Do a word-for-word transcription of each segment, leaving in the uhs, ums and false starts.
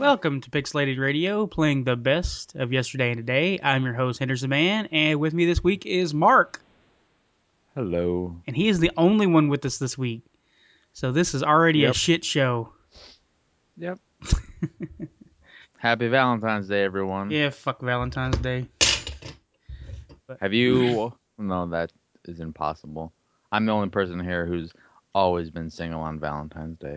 Welcome to Pixelated Radio, playing the best of yesterday and today. I'm your host, Henderson Man, and with me this week is Mark. Hello. And he is the only one with us this week. So this is already Yep. a shit show. Yep. Happy Valentine's Day, everyone. Yeah, fuck Valentine's Day. But... Have you... No, that is impossible. I'm the only person here who's always been single on Valentine's Day.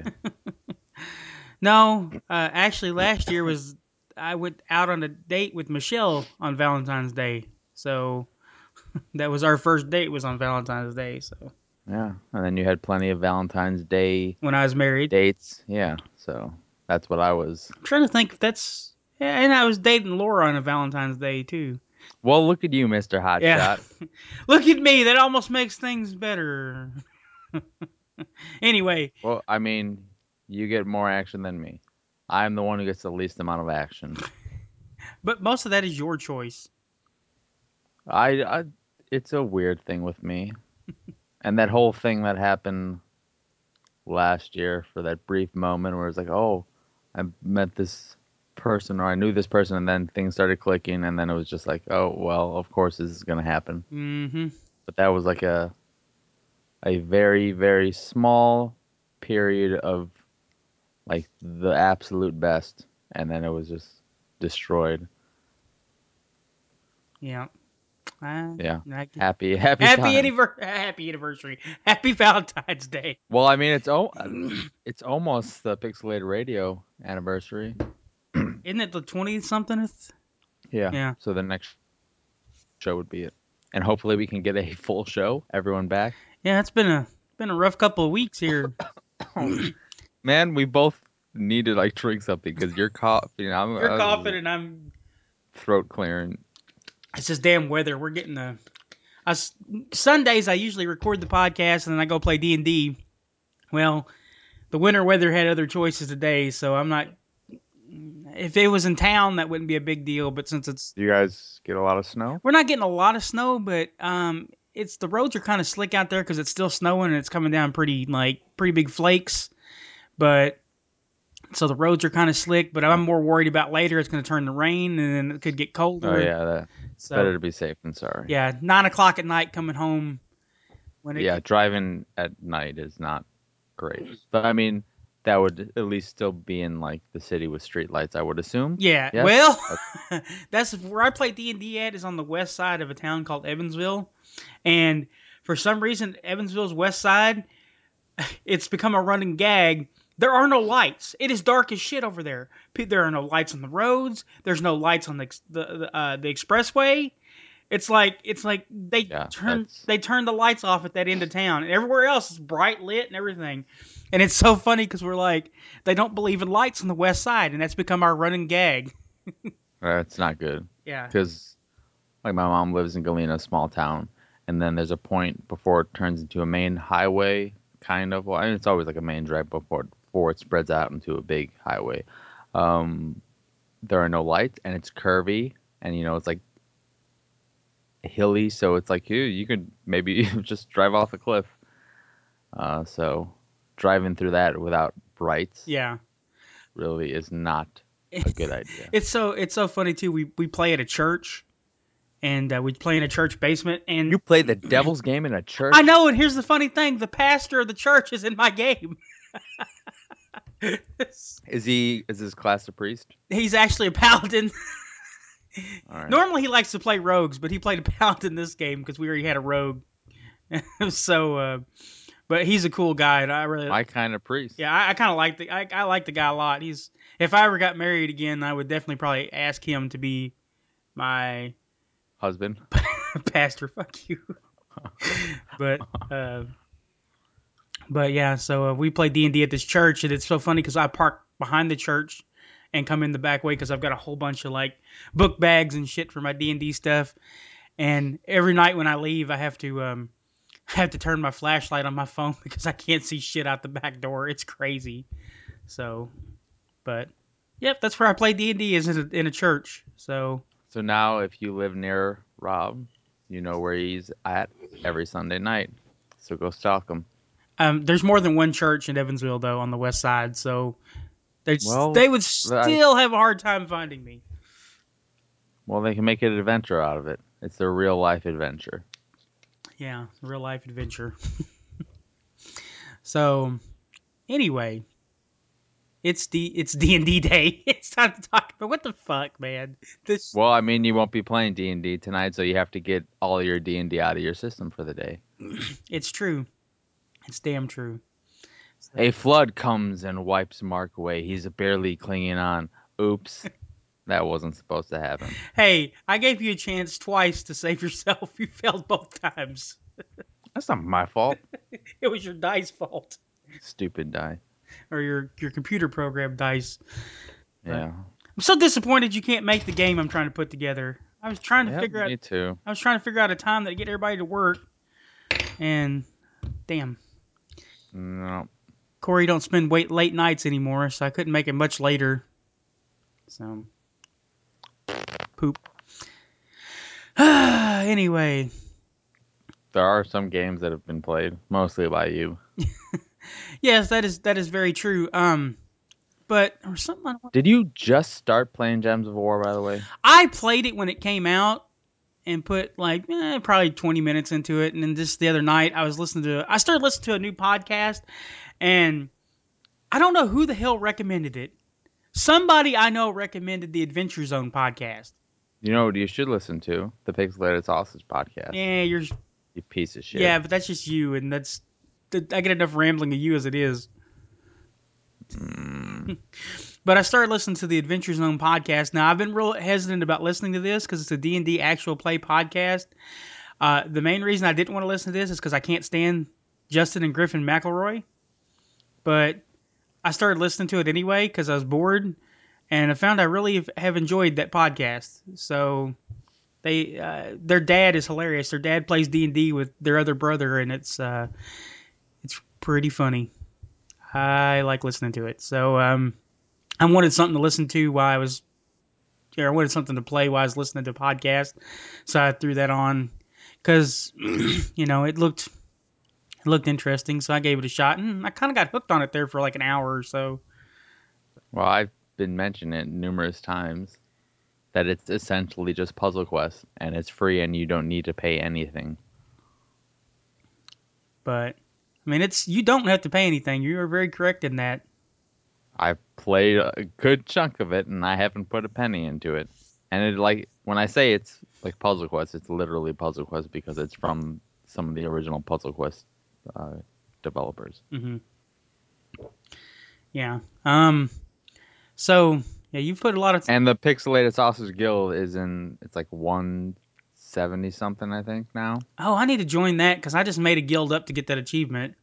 No, uh, actually last year was... I went out on a date with Michelle on Valentine's Day. So that was our first date was on Valentine's Day. So yeah, and then you had plenty of Valentine's Day... When I was married. Dates. Yeah, so that's what I was. I'm trying to think if that's... Yeah, and I was dating Laura on a Valentine's Day, too. Well, look at you, Mister Hotshot. Yeah. Look at me. That almost makes things better. Anyway. Well, I mean, you get more action than me. I'm the one who gets the least amount of action. But most of that is your choice. I, I it's a weird thing with me. And that whole thing that happened last year for that brief moment where it's like, oh, I met this person or I knew this person, and then things started clicking, and then it was just like, oh, well, of course this is going to happen. Mm-hmm. But that was like a a very, very small period of like the absolute best, and then it was just destroyed. Yeah. Uh, yeah. I, happy, happy, happy, time. anniver- happy anniversary. Happy Valentine's Day. Well, I mean, it's oh, it's almost the Pixelated Radio anniversary. Isn't it the twentieth-somethingth? Yeah. Yeah. So the next show would be it. And hopefully we can get a full show, everyone back. Yeah, it's been a been a rough couple of weeks here. Man, we both need to like drink something because you're coughing. I'm, You're uh, coughing and I'm throat clearing. It's just damn weather. We're getting the I, Sundays I usually record the podcast and then I go play D and D. Well, the winter weather had other choices today, so I'm not. If it was in town, that wouldn't be a big deal. But since it's, do you guys get a lot of snow? We're not getting a lot of snow, but um, it's the roads are kind of slick out there because it's still snowing and it's coming down pretty like pretty big flakes. But so the roads are kind of slick. But I'm more worried about later. It's going to turn to rain and then it could get colder. Oh yeah, that, it's so, better to be safe than sorry. Yeah, nine o'clock at night coming home. When it yeah, gets... driving at night is not great. But I mean, that would at least still be in like the city with streetlights, I would assume. Yeah. Yes? Well, okay. That's where I play D and D at is on the west side of a town called Evansville, and for some reason, Evansville's west side, it's become a running gag. There are no lights. It is dark as shit over there. There are no lights on the roads. There's no lights on the the uh, the expressway. It's like it's like they yeah, turn that's... they turn the lights off at that end of town, and everywhere else is bright lit and everything. And it's so funny because we're like, they don't believe in lights on the west side, and that's become our running gag. That's not good. Yeah. Because, like, my mom lives in Galena, a small town, and then there's a point before it turns into a main highway, kind of. Well, I mean, it's always like a main drive before, before it spreads out into a big highway. Um, there are no lights, and it's curvy, and, you know, it's like hilly, so it's like, you, you could maybe just drive off a cliff. Uh, so driving through that without brights, yeah, really is not a good idea. It's so it's so funny too. We we play at a church, and uh, we play in a church basement. And you play the devil's game in a church? I know. And here's the funny thing: the pastor of the church is in my game. Is he? Is his class a priest? He's actually a paladin. All right. Normally he likes to play rogues, but he played a paladin this game because we already had a rogue. so. Uh, But he's a cool guy, and I really my kind of priest. Yeah, I, I kind of like the I, I like the guy a lot. He's if I ever got married again, I would definitely probably ask him to be my husband, pastor. Fuck you. but uh, but yeah, so uh, we play D and D at this church, and it's so funny because I park behind the church and come in the back way because I've got a whole bunch of like book bags and shit for my D and D stuff. And every night when I leave, I have to. Um, I have to turn my flashlight on my phone because I can't see shit out the back door. It's crazy. So, but, yep, that's where I play D and D is in a, in a church. So, so now if you live near Rob, you know where he's at every Sunday night. So go stalk him. Um, there's more than one church in Evansville, though, on the west side. So, They Well, they would I, still have a hard time finding me. well, they can make an adventure out of it. It's a real life adventure. Yeah, real life adventure. So anyway, it's D it's D and D day. It's time to talk about what the fuck, man. This Well, I mean, you won't be playing D and D tonight, so you have to get all your D and D out of your system for the day. it's true. It's damn true. A So flood comes and wipes Mark away. He's barely clinging on. Oops, that wasn't supposed to happen. hey, I gave you a chance twice to save yourself. You failed both times. That's not my fault. It was your dice fault. Stupid die. Or your your computer program dice. But Yeah. I'm so disappointed you can't make the game I'm trying to put together. I was trying to Yep, figure out me too. I was trying to figure out a time that get everybody to work, and damn, No. Corey don't spend wait late nights anymore, so I couldn't make it much later. So poop. Anyway, There are some games that have been played, mostly by you. yes, that is that is very true. Um, but or something. I, Did you just start playing Gems of War, by the way? I played it when it came out and put like eh, probably twenty minutes into it, and then just the other night I was listening to I started listening to a new podcast, and I don't know who the hell recommended it. Somebody I know recommended the Adventure Zone podcast. You know what you should listen to? The Pixelated Sausage podcast. Yeah, you're You piece of shit. yeah, but that's just you, and that's I get enough rambling of you as it is. Mm. But I started listening to the Adventure Zone podcast. Now I've been real hesitant about listening to this because it's a D and D actual play podcast. Uh, the main reason I didn't want to listen to this is because I can't stand Justin and Griffin McElroy. But I started listening to it anyway because I was bored, and I found I really have enjoyed that podcast. So they, uh, their dad is hilarious. Their dad plays D and D with their other brother, and it's uh, it's pretty funny. I like listening to it. So um, I wanted something to listen to while I was, or I wanted something to play while I was listening to a podcast. So I threw that on because you know it looked it looked interesting. So I gave it a shot, and I kind of got hooked on it there for like an hour or so. Well, I've been mentioning it numerous times that it's essentially just Puzzle Quest, and it's free, and you don't need to pay anything. But I mean, it's you don't have to pay anything. You are very correct in that. I've played a good chunk of it, and I haven't put a penny into it. And it like when I say it's like Puzzle Quest, it's literally Puzzle Quest because it's from some of the original Puzzle Quest uh, developers. hmm Yeah. Um. So yeah, you've put a lot of. And the Pixelated Sausage Guild is in it's like one seventy something, I think now. Oh, I need to join that because I just made a guild up to get that achievement.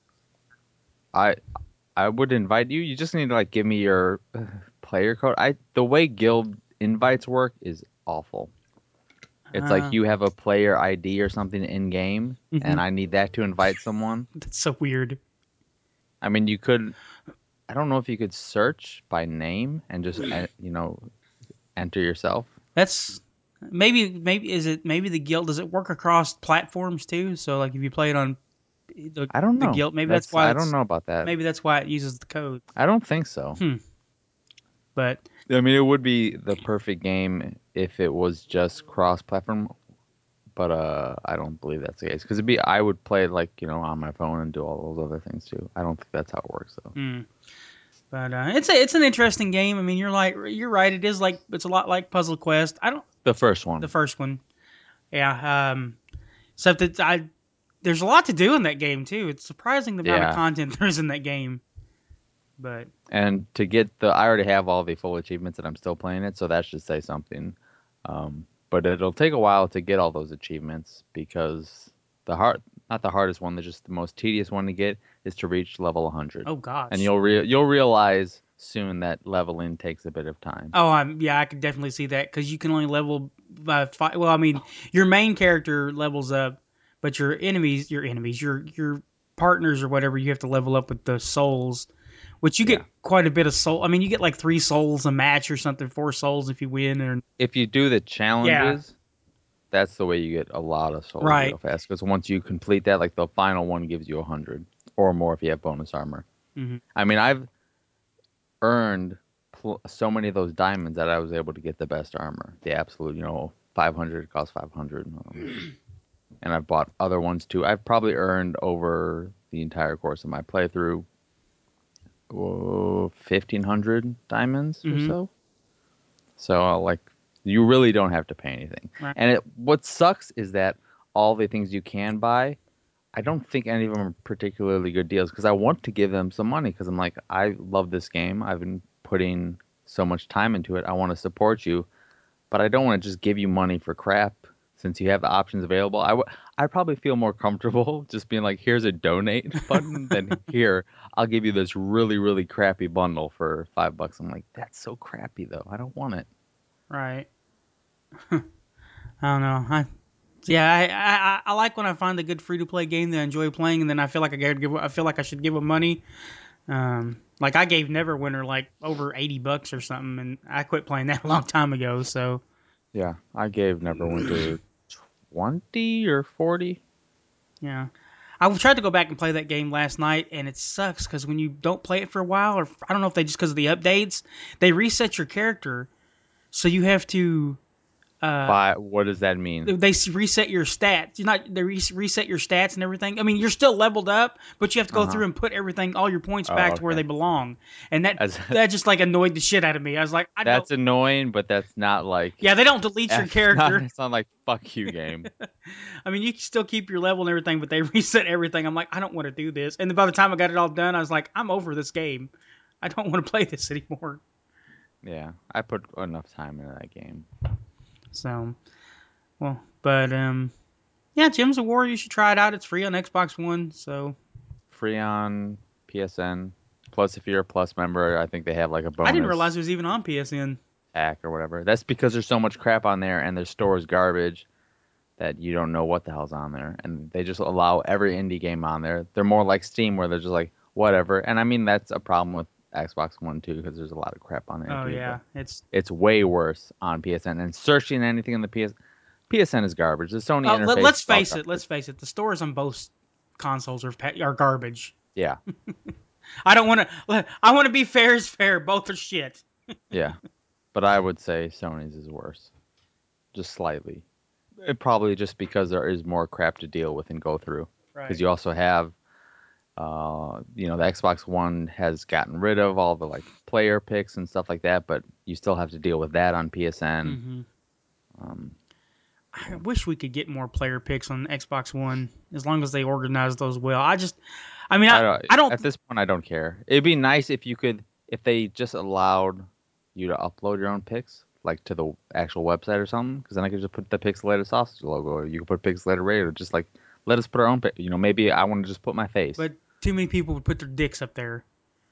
I I would invite you. You just need to like give me your uh, player code. I the way guild invites work is awful. It's like Uh, you have a player I D or something in game, mhm. and I need that to invite someone. That's so weird. I mean, you could. I don't know if you could search by name and just uh, you know enter yourself. That's maybe maybe is it maybe the guild does it work across platforms too? So like if you play it on the I don't the know. guild, maybe that's That's why I don't it's know about that. maybe that's why it uses the code. I don't think so. Hmm. But I mean, it would be the perfect game if it was just cross-platform, but uh, I don't believe that's the case. Because it'd be I would play it like you know on my phone and do all those other things too. I don't think that's how it works though. hmm. But uh, it's a it's an interesting game. I mean, you're like you're right. It is like it's a lot like Puzzle Quest. I don't The first the one. first one. Yeah. Um. Except that I there's a lot to do in that game too. It's surprising the amount of Yeah. content there is in that game. But And to get the, I already have all the full achievements and I'm still playing it, so that should say something. Um, but it'll take a while to get all those achievements because the hard, not the hardest one, the just the most tedious one to get is to reach level one hundred. oh And gosh. you'll re- you'll realize soon that leveling takes a bit of time. Oh, I'm yeah, I could definitely see that because you can only level by five. Well, I mean, your main character levels up, but your enemies, your enemies, your your partners or whatever, you have to level up with the souls, which you Yeah. get quite a bit of soul. I mean, you get like three souls a match or something, four souls if you win. Or If you do the yeah, challenges, that's the way you get a lot of souls right. real fast. Because once you complete that, like the final one gives you one hundred or more if you have bonus armor. hmm I mean, I've earned pl- so many of those diamonds that I was able to get the best armor. The absolute, you know, five hundred cost five hundred. Um, and I've bought other ones too. I've probably earned over the entire course of my playthrough oh, fifteen hundred diamonds or Mm-hmm. so. So uh, like you really don't have to pay anything. Right. And it, what sucks is that all the things you can buy, I don't think any of them are particularly good deals because I want to give them some money because I'm like, I love this game. I've been putting so much time into it. I want to support you, but I don't want to just give you money for crap since you have the options available. I w- I'd probably feel more comfortable just being like, here's a donate button than here, I'll give you this really, really crappy bundle for five bucks. I'm like, that's so crappy though. I don't want it. Right. I don't know. I yeah, I, I I like when I find a good free to play game that I enjoy playing, and then I feel like I gotta give I feel like I should give them money. Um, like I gave Neverwinter like over eighty bucks or something, and I quit playing that a long time ago. So Yeah, I gave Neverwinter twenty or forty. yeah, I tried to go back and play that game last night, and it sucks because when you don't play it for a while, or I don't know if they just because of the updates, they reset your character, so you have to. Uh, But what does that mean? they reset your stats. You're not they reset your stats and everything. I mean, you're still leveled up, but you have to go Uh-huh. through and put everything, all your points Oh, back to where okay. they belong. And that As that just like annoyed the shit out of me. I was like, I don't. That's annoying, but that's not like Yeah, they don't delete your F. Not character. it's not like fuck you game. I mean, you can still keep your level and everything, but they reset everything. I'm like, I don't want to do this. And then by the time I got it all done, I was like, I'm over this game. I don't want to play this anymore. Yeah, I put enough time into that game. So, well, but um, yeah, Gems of War. You should try it out. It's free on Xbox One. So Free on P S N. Plus, if you're a Plus member, I think they have like a I didn't realize bonus it was even on P S N. pack or whatever. That's because there's so much crap on there and their store is garbage that you don't know what the hell's on there. And they just allow every indie game on there. They're more like Steam where they're just like, whatever. And I mean, that's a problem with Xbox One too because there's a lot of crap on there Oh too. But yeah, it's it's way worse on P S N. And searching anything in the P S P S N is garbage. The Sony uh, let, interface let's is all face it. Let's garbage. face it. The stores on both consoles are are garbage. Yeah, I don't want to. I want to be fair as fair. Both are shit. yeah. But I would say Sony's is worse, just slightly. It probably just because there is more crap to deal with and go through. Because Right. you also have, uh, you know, the Xbox One has gotten rid of all the like player picks and stuff like that, but you still have to deal with that on P S N. Mm-hmm. Um, I so wish we could get more player picks on Xbox One as long as they organize those well. I just, I mean, I I, don't, I don't. at this point, I don't care. It'd be nice if you could, if they just allowed you to upload your own pics, like to the actual website or something, because then I could just put the Pixelated Sausage logo, or you could put Pixelated Radio, just like let us put our own pic. You know, maybe I want to just put my face. But too many people would put their dicks up there,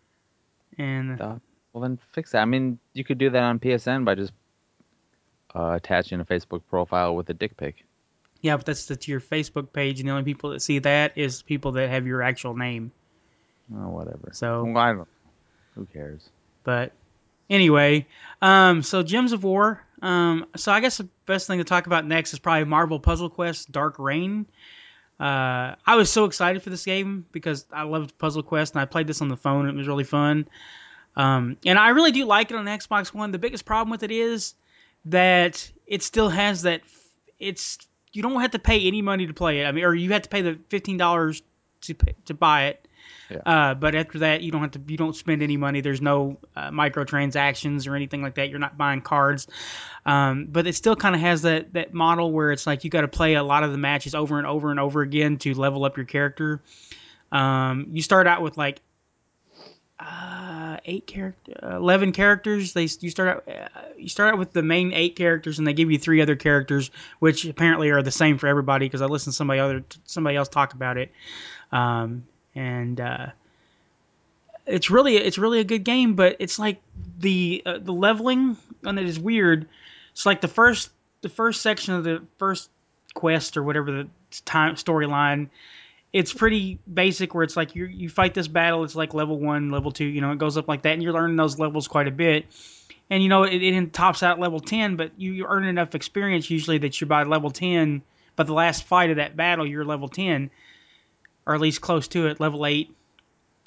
and Uh, well, then fix that. I mean, you could do that on P S N by just uh, attaching a Facebook profile with a dick pic. yeah, but that's to your Facebook page, and the only people that see that is people that have your actual name. Oh, whatever. So, Well, I don't. Who cares? but anyway, um, so Gems of War. Um, so I guess the best thing to talk about next is probably Marvel Puzzle Quest Dark Reign. Uh, I was so excited for this game because I loved Puzzle Quest and I played this on the phone. And it was really fun. Um, and I really do like it on Xbox One. The biggest problem with it is that it still has that. It's you don't have to pay any money to play it. I mean, or you have to pay the fifteen dollars to pay, to buy it. Yeah. Uh, but after that, you don't have to. You don't spend any money. There's no uh, microtransactions or anything like that. You're not buying cards. Um, but it still kind of has that that model where it's like you got to play a lot of the matches over and over and over again to level up your character. Um, you start out with like uh, eight character, eleven characters. They you start out uh, you start out with the main eight characters, and they give you three other characters, which apparently are the same for everybody. Because I listened to somebody other somebody else talk about it, um, and uh, it's really it's really a good game. But it's like the uh, the leveling on it is weird. It's like the first the first section of the first quest or whatever the time storyline, it's pretty basic where it's like you you fight this battle, it's like level one, level two, you know, it goes up like that, and you're learning those levels quite a bit. And you know, it, it tops out level ten, but you, you earn enough experience usually that you're by level ten. But the last fight of that battle, you're level ten, or at least close to it, level eight.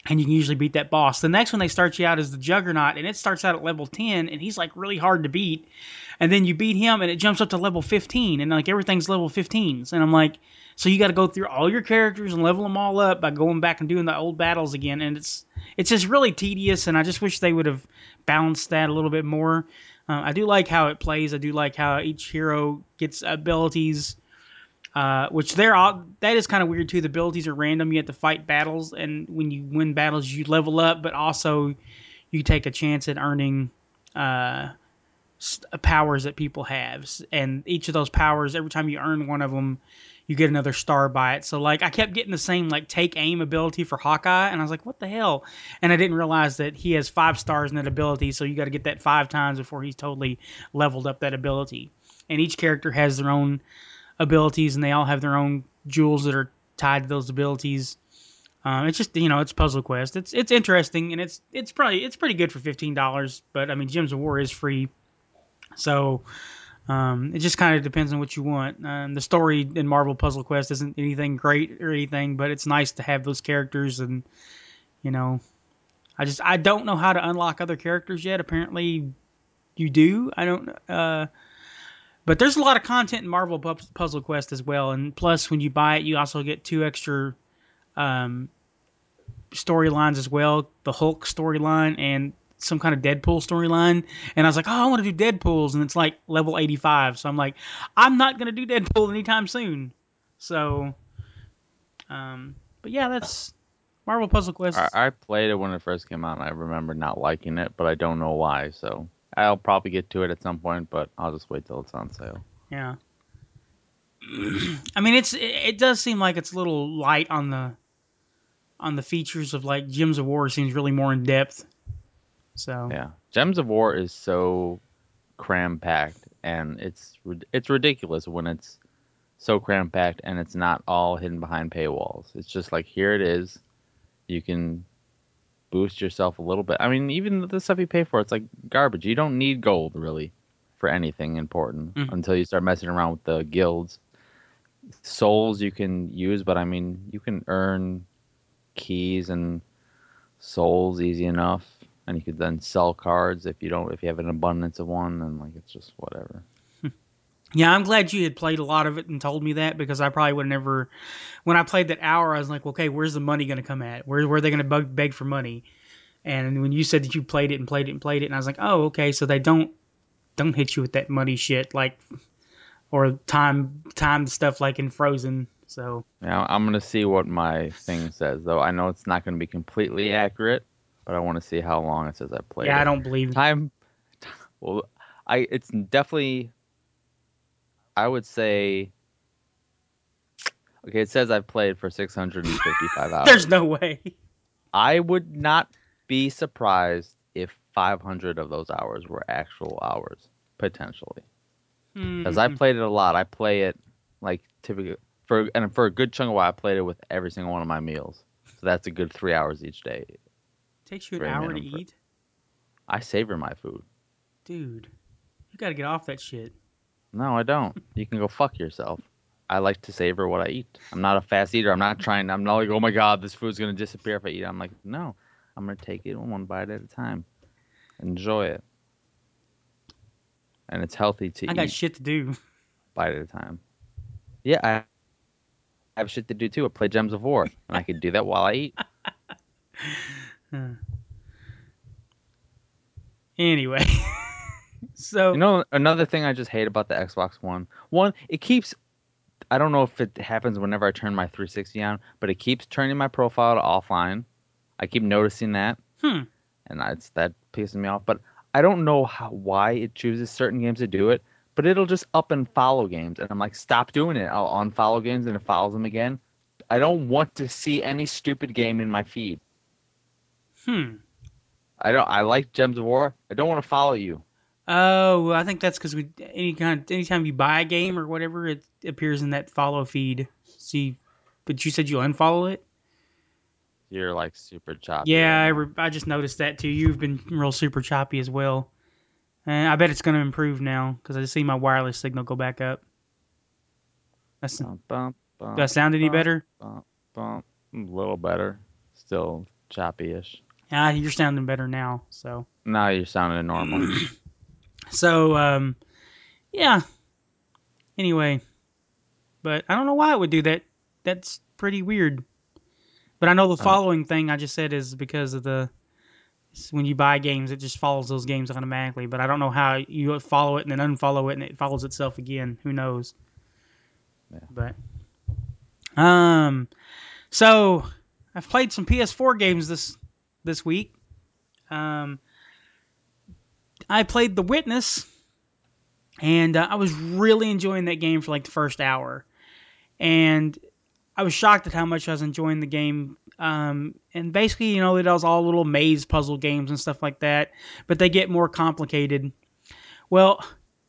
and you can usually beat that boss. The next one they start you out is the Juggernaut, and it starts out at level ten, and he's like really hard to beat. And then you beat him, and it jumps up to level fifteen, and like everything's level fifteens. And I'm like, so you got to go through all your characters and level them all up by going back and doing the old battles again, and it's it's just really tedious. And I just wish they would have balanced that a little bit more. Uh, I do like how it plays. I do like how each hero gets abilities, uh, which they're all that is kind of weird too. The abilities are random. You have to fight battles, and when you win battles, you level up, but also you take a chance at earning uh, powers that people have. And each of those powers, every time you earn one of them, you get another star by it. So like I kept getting the same like take aim ability for Hawkeye, and I was like, what the hell? And I didn't realize that he has five stars in that ability, so you got to get that five times before he's totally leveled up that ability. And each character has their own abilities, and they all have their own jewels that are tied to those abilities. Um, it's just you know it's Puzzle Quest. It's it's interesting, and it's it's probably it's pretty good for fifteen dollars. But I mean, Gems of War is free, so um, it just kind of depends on what you want. Um, the story in Marvel Puzzle Quest isn't anything great or anything, but it's nice to have those characters, and you know, I just I don't know how to unlock other characters yet. Apparently, you do. I don't. Uh, but there's a lot of content in Marvel Puzzle Quest as well, and plus, when you buy it, you also get two extra um, storylines as well: the Hulk storyline and some kind of Deadpool storyline. And I was like, oh, I want to do Deadpool's, and it's like level eighty-five. So I'm like, I'm not gonna do Deadpool anytime soon. So, um, but yeah, that's Marvel Puzzle I, Quest. I played it when it first came out, and I remember not liking it, but I don't know why. So I'll probably get to it at some point, but I'll just wait till it's on sale. Yeah, I mean, it's it, it does seem like it's a little light on the on the features of like Gems of War. Seems really more in depth. So Yeah, Gems of War is so cram packed, and it's it's ridiculous when it's so cram packed and it's not all hidden behind paywalls. It's just like here it is. You can boost yourself a little bit. I mean, even the stuff you pay for, it's like garbage. You don't need gold really for anything important mm. until you start messing around with the guilds. Souls you can use, but I mean, you can earn keys and souls easy enough, and you could then sell cards if you don't if you have an abundance of one, and like it's just whatever. Yeah, I'm glad you had played a lot of it and told me that because I probably would never. When I played that hour, I was like, okay, where's the money going to come at? Where, where are they going to beg, beg for money? And when you said that you played it and played it and played it, and I was like, oh, okay, so they don't don't hit you with that money shit like or time time stuff like in Frozen. So Now I'm gonna see what my thing says, though. I know it's not gonna be completely accurate, but I want to see how long it says I played yeah, I it. don't believe. Time, well, I it's definitely I would say okay. It says I've played for six hundred fifty-five There's hours. no way. I would not be surprised if five hundred of those hours were actual hours potentially, because I Hmm. played it a lot. I play it like typically for and for a good chunk of while I played it with every single one of my meals. So that's a good three hours each day. Takes you an Very hour to minimum for. eat, I savor my food. dude. You got to get off that shit. No, I don't. You can go fuck yourself. I like to savor what I eat. I'm not a fast eater. I'm not trying. I'm not like, oh my god, this food's gonna disappear if I eat it. I'm like, no, I'm gonna take it one bite at a time. Enjoy it, and it's healthy to I got eat shit to do. bite at a time. Yeah, I have shit to do too. I play Gems of War, and I could do that while I eat. Anyway, so You know, another thing I just hate about the Xbox One. One, it keeps. I don't know if it happens whenever I turn my three sixty on, but it keeps turning my profile to offline. I keep noticing that. hmm. And that's that pisses me off. But I don't know how why it chooses certain games to do it, but it'll just up and follow games, and I'm like, stop doing it. I'll unfollow games, and it follows them again. I don't want to see any stupid game in my feed. Hmm. I don't. I like Gems of War. I don't want to follow you. Oh, well, I think that's because we any kind anytime you buy a game or whatever, it appears in that follow feed. See, but you said you unfollow it. You're like super choppy Yeah, right I, now. re- I just noticed that too. You've been real super choppy as well. And I bet it's going to improve now because I see my wireless signal go back up. That's, do Bum, bum, I bum, sound any bum, better? bum, bum. A little better. Still choppy-ish. Ah, you're sounding better now. So, Now you're sounding normal. so um, yeah. Anyway, but I don't know why it would do that. That's pretty weird. But I know the Uh, following thing I just said is because of the when you buy games, it just follows those games automatically. But I don't know how you follow it and then unfollow it and it follows itself again. Who knows? yeah. But um, so I've played some P S four games this this week. Um, I played The Witness, and uh, I was really enjoying that game for like the first hour. And I was shocked at how much I was enjoying the game. Um, and basically, you know, it does all little maze puzzle games and stuff like that, but they get more complicated. Well,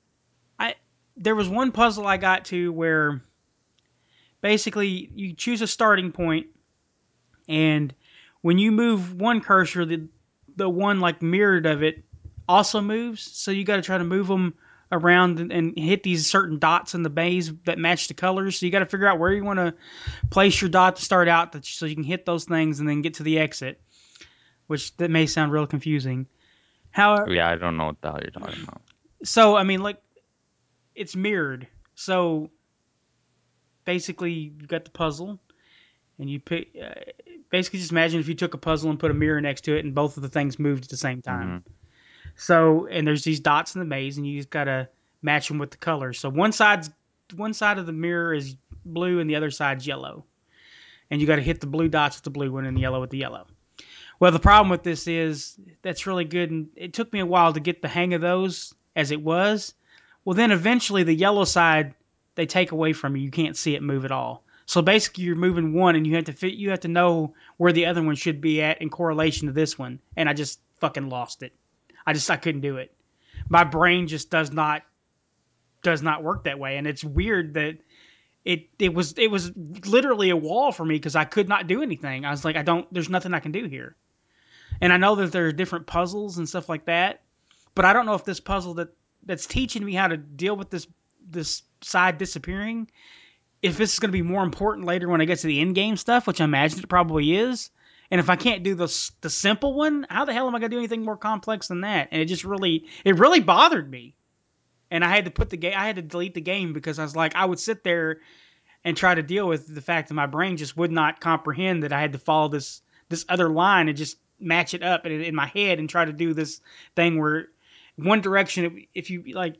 I there was one puzzle I got to where basically you choose a starting point, and when you move one cursor, the the one like mirrored of it also moves. So you got to try to move them around and, and hit these certain dots in the maze that match the colors. So you got to figure out where you want to place your dot to start out, so you can hit those things and then get to the exit. Which that may sound real confusing. How Yeah, I don't know what the hell you're talking about. so? I mean, like it's mirrored. So basically, you got the puzzle, and you pick. Uh, basically, just imagine if you took a puzzle and put a mirror next to it, and both of the things moved at the same time. Mm-hmm. So, and there's these dots in the maze, and you just gotta match them with the colors. So one side's one side of the mirror is blue, and the other side's yellow, and you got to hit the blue dots with the blue one and the yellow with the yellow. Well, the problem with this is that's really good, and it took me a while to get the hang of those as it was. Well, then eventually the yellow side they take away from you. You can't see it move at all. So basically, you're moving one, and you have to fit. You have to know where the other one should be at in correlation to this one. And I just fucking lost it. I just I couldn't do it. My brain just does not does not work that way, and it's weird that it it was it was literally a wall for me because I could not do anything. I was like, I don't. There's nothing I can do here. And I know that there are different puzzles and stuff like that, but I don't know if this puzzle that that's teaching me how to deal with this this side disappearing, if this is going to be more important later when I get to the end game stuff, which I imagine it probably is. And if I can't do the the simple one, how the hell am I going to do anything more complex than that? And it just really it really bothered me. And I had to put the game I had to delete the game because I was like I would sit there and try to deal with the fact that my brain just would not comprehend that I had to follow this this other line and just match it up in, in my head and try to do this thing where one direction if you like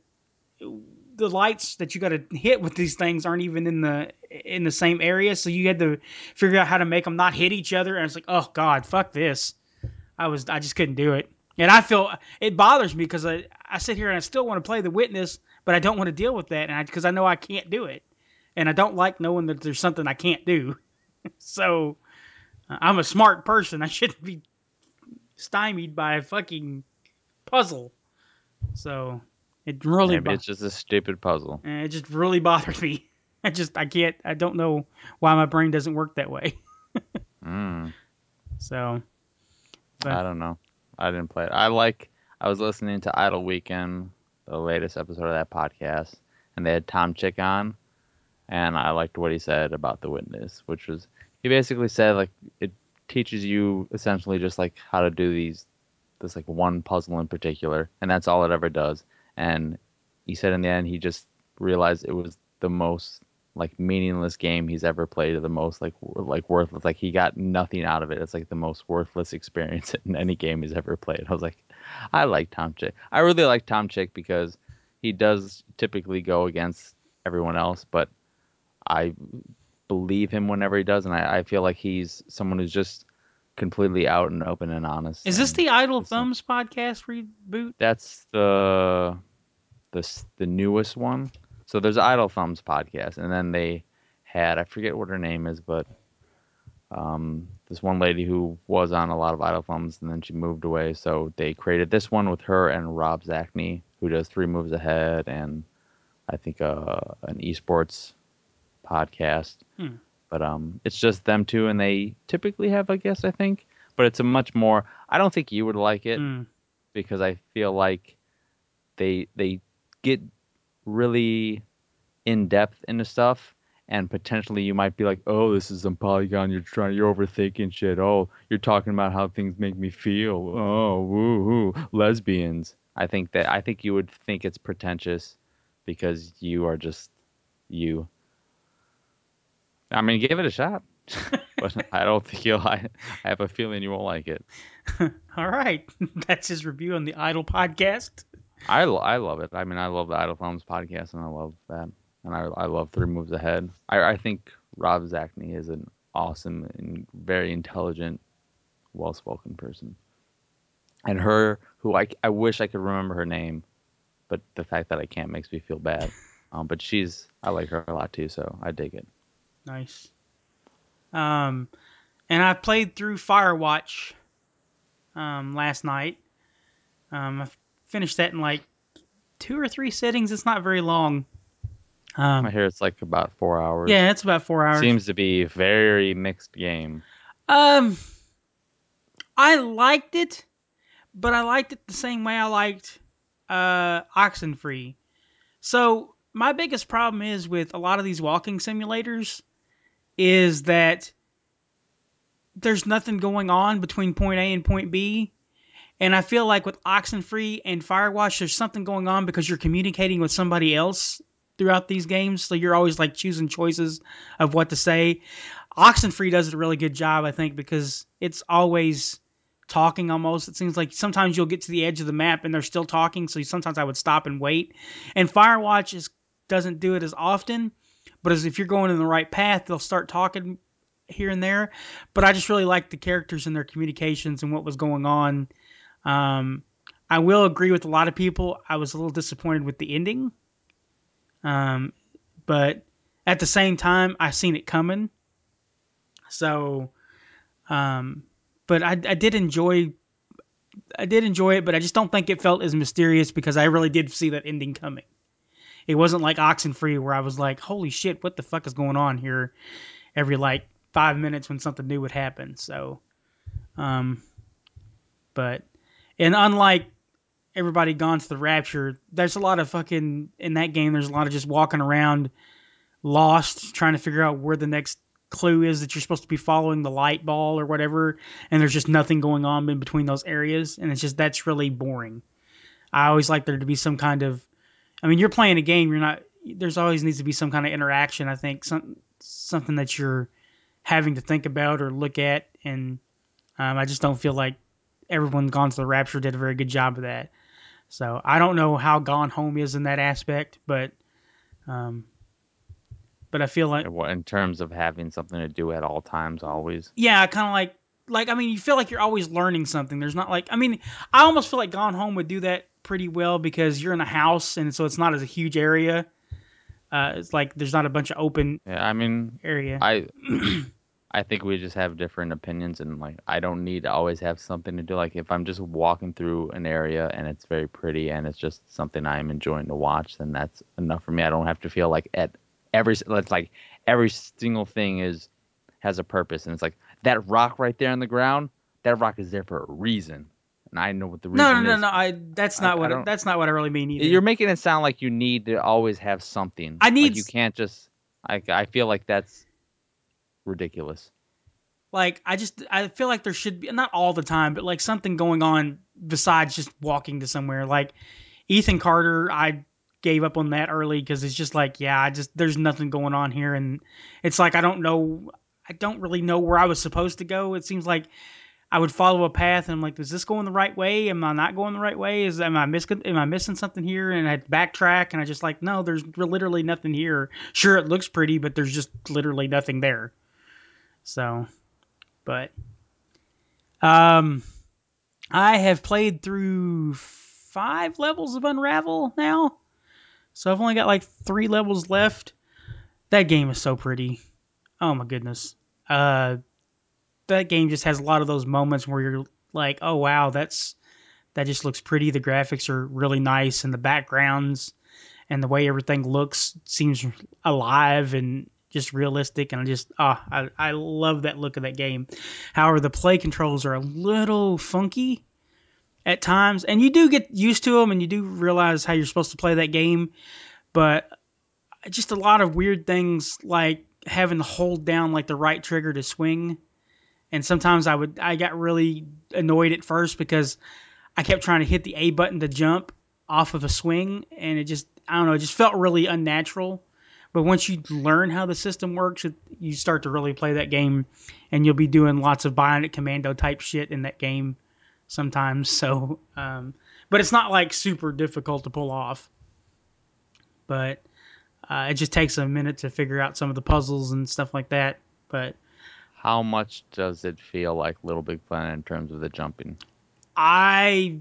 the lights that you got to hit with these things aren't even in the in the same area, so you had to figure out how to make them not hit each other. And it's like, oh god, fuck this. I was I just couldn't do it, and I feel it bothers me because I I sit here and I still want to play the witness, but I don't want to deal with that, and because I, I know I can't do it, and I don't like knowing that there's something I can't do. So uh, I'm a smart person. I shouldn't be stymied by a fucking puzzle. So it really Maybe bo- it's just a stupid puzzle. it just really bothered me. I just I can't I don't know why my brain doesn't work that way. Mm, So but I don't know. I didn't play it. I like. I was listening to Idle Weekend, the latest episode of that podcast, and they had Tom Chick on, and I liked what he said about The Witness, which was he basically said like it teaches you essentially just like how to do these this like one puzzle in particular, and that's all it ever does. And he said in the end he just realized it was the most like meaningless game he's ever played, or the most like w- like worthless. Like he got nothing out of it. It's like the most worthless experience in any game he's ever played. I was like, I like Tom Chick. I really like Tom Chick because he does typically go against everyone else, but I believe him whenever he does, and I, I feel like he's someone who's just completely out and open and honest. is this And the Idle it's like, Thumbs podcast reboot? that's the the s- the newest one. So there's Idle Thumbs podcast, and then they had I forget what her name is, but um, this one lady who was on a lot of Idle Thumbs, and then she moved away. So they created this one with her and Rob Zachney, who does Three Moves Ahead, and I think uh, an esports podcast. Hmm. But um, it's just them two, and they typically have a guest, I think. But it's a much more. I don't think you would like it Hmm. because I feel like they they get really in depth into stuff, and potentially you might be like, oh, this is some Polygon. You're trying, you're overthinking shit. Oh, you're talking about how things make me feel. Oh, woo hoo, lesbians. I think that I think you would think it's pretentious because you are just you. I mean, give it a shot, but I don't think you'll. I, I have a feeling you won't like it. All right, that's his review on the Idle podcast. I, I love it. I mean, I love the Idle Films podcast, and I love that, and I I love Three Moves Ahead. I I think Rob Zacny is an awesome and very intelligent, well-spoken person, and her, who I I wish I could remember her name, but the fact that I can't makes me feel bad. Um, but she's I like her a lot too, so I dig it. Nice. Um, and I played through Firewatch um, last night. Um, I finished that in like two or three sittings. It's not very long. I Um, hear it's like about four hours. yeah, it's about four hours. Seems to be a very mixed game. Um, I liked it, but I liked it the same way I liked uh, Oxenfree. So my biggest problem is with a lot of these walking simulators is that there's nothing going on between point A and point B. And I feel like with Oxenfree and Firewatch, there's something going on because you're communicating with somebody else throughout these games. So you're always like choosing choices of what to say. Oxenfree does a really good job, I think, because it's always talking almost. It seems like sometimes you'll get to the edge of the map and they're still talking. So sometimes I would stop and wait. And Firewatch is, doesn't do it as often. But as if you're going in the right path, they'll start talking here and there. But I just really liked the characters and their communications and what was going on. Um, I will agree with a lot of people. I was a little disappointed with the ending. Um, but at the same time, I seen it coming. So, um, but I, I did enjoy, I did enjoy it, but I just don't think it felt as mysterious because I really did see that ending coming. It wasn't like Oxenfree where I was like, holy shit, what the fuck is going on here? Every like five minutes when something new would happen. So, um, but, and unlike everybody gone to the rapture, there's a lot of fucking, in that game, there's a lot of just walking around lost, trying to figure out where the next clue is that you're supposed to be following the light ball or whatever, and there's just nothing going on in between those areas, and it's just, that's really boring. I always like there to be some kind of, I mean, you're playing a game, you're not, there's always needs to be some kind of interaction, I think, some, something that you're having to think about or look at, and um, I just don't feel like everyone gone to the rapture did a very good job of that. So I don't know how Gone Home is in that aspect, but um, but I feel like, In terms of having something to do at all times, always. yeah, kind of like like I mean, you feel like you're always learning something. There's not like, I mean, I almost feel like Gone Home would do that pretty well because you're in a house and so it's not as a huge area. Uh, it's like there's not a bunch of open Yeah, I mean, area. I I think we just have different opinions, and like I don't need to always have something to do. Like if I'm just walking through an area and it's very pretty and it's just something I'm enjoying to watch, then that's enough for me. I don't have to feel like at every it's like every single thing is has a purpose, and it's like that rock right there on the ground. That rock is there for a reason, and I know what the No, no, reason no, is. no. I that's I, not I what it, don't. that's not what I really mean You're either. making it sound like you need to always have something. I Like need you can't just. I I feel like that's ridiculous. like I just I feel like there should be, not all the time, but like something going on besides just walking to somewhere. Like Ethan Carter, I gave up on that early because it's just like, yeah, I just there's nothing going on here, and it's like I don't know, I don't really know where I was supposed to go. It seems like I would follow a path, and I'm like, is this going the right way? Am I not going the right way? Is am I miss am I missing something here? And I backtrack, and I just like, no, there's literally nothing here. Sure, it looks pretty, but there's just literally nothing there. So, but um, I have played through five levels of Unravel now. So I've only got like three levels left. That game is so pretty. Oh my goodness. Uh, that game just has a lot of those moments where you're like, oh wow, that's that just looks pretty. The graphics are really nice, and the backgrounds and the way everything looks seems alive and just realistic. And I just, ah, oh, I I love that look of that game. However, the play controls are a little funky at times, and you do get used to them, and you do realize how you're supposed to play that game. But just a lot of weird things like having to hold down like the right trigger to swing. And sometimes I would I got really annoyed at first because I kept trying to hit the A button to jump off of a swing, and it just I don't know, it just felt really unnatural. But once you learn how the system works, it, you start to really play that game, and you'll be doing lots of Bionic Commando type shit in that game sometimes. So, um, but it's not like super difficult to pull off. But uh, it just takes a minute to figure out some of the puzzles and stuff like that. But How much does it feel like Little Big Planet in terms of the jumping? I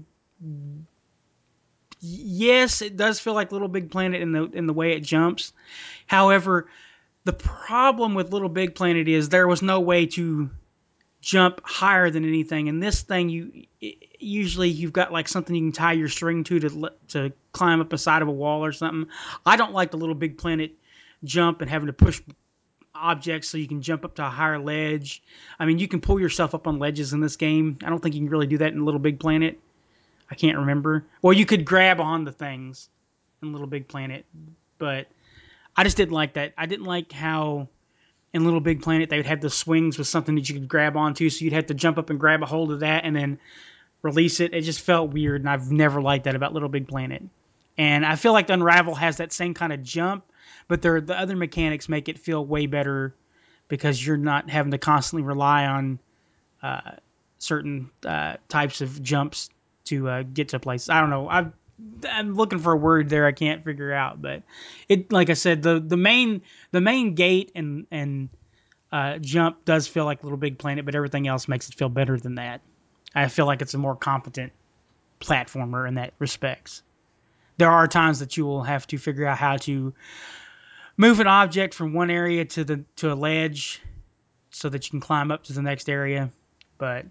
yes, it does feel like Little Big Planet in the in the way it jumps. However, the problem with Little Big Planet is there was no way to jump higher than anything. And this thing, you usually you've got like something you can tie your string to to to climb up the side of a wall or something. I don't like the Little Big Planet jump and having to push objects so you can jump up to a higher ledge. I mean, you can pull yourself up on ledges in this game. I don't think you can really do that in Little Big Planet. I can't remember. Well, you could grab on the things in Little Big Planet, but I just didn't like that. I didn't like how in Little Big Planet they would have the swings with something that you could grab onto, so you'd have to jump up and grab a hold of that and then release it. It just felt weird, and I've never liked that about Little Big Planet. And I feel like Unravel has that same kind of jump, but the other mechanics make it feel way better because you're not having to constantly rely on uh, certain uh, types of jumps to uh, get to a place. I don't know. I've I'm looking for a word there I can't figure out, but it like I said the the main the main gate and and uh, jump does feel like Little Big Planet, but everything else makes it feel better than that. I feel like it's a more competent platformer in that respects. There are times that you will have to figure out how to move an object from one area to the to a ledge so that you can climb up to the next area, but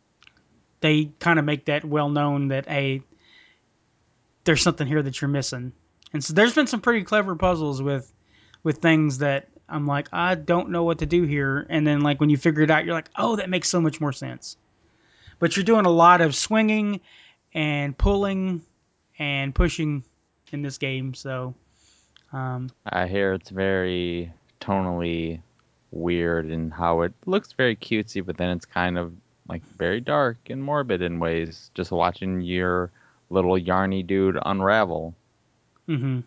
they kind of make that well known that a there's something here that you're missing. And so there's been some pretty clever puzzles with with things that I'm like, I don't know what to do here. And then like when you figure it out, you're like, oh, that makes so much more sense. But you're doing a lot of swinging and pulling and pushing in this game. So um, I hear it's very tonally weird in how it looks very cutesy, but then it's kind of like very dark and morbid in ways. Just watching your little yarny dude unravel. mhm.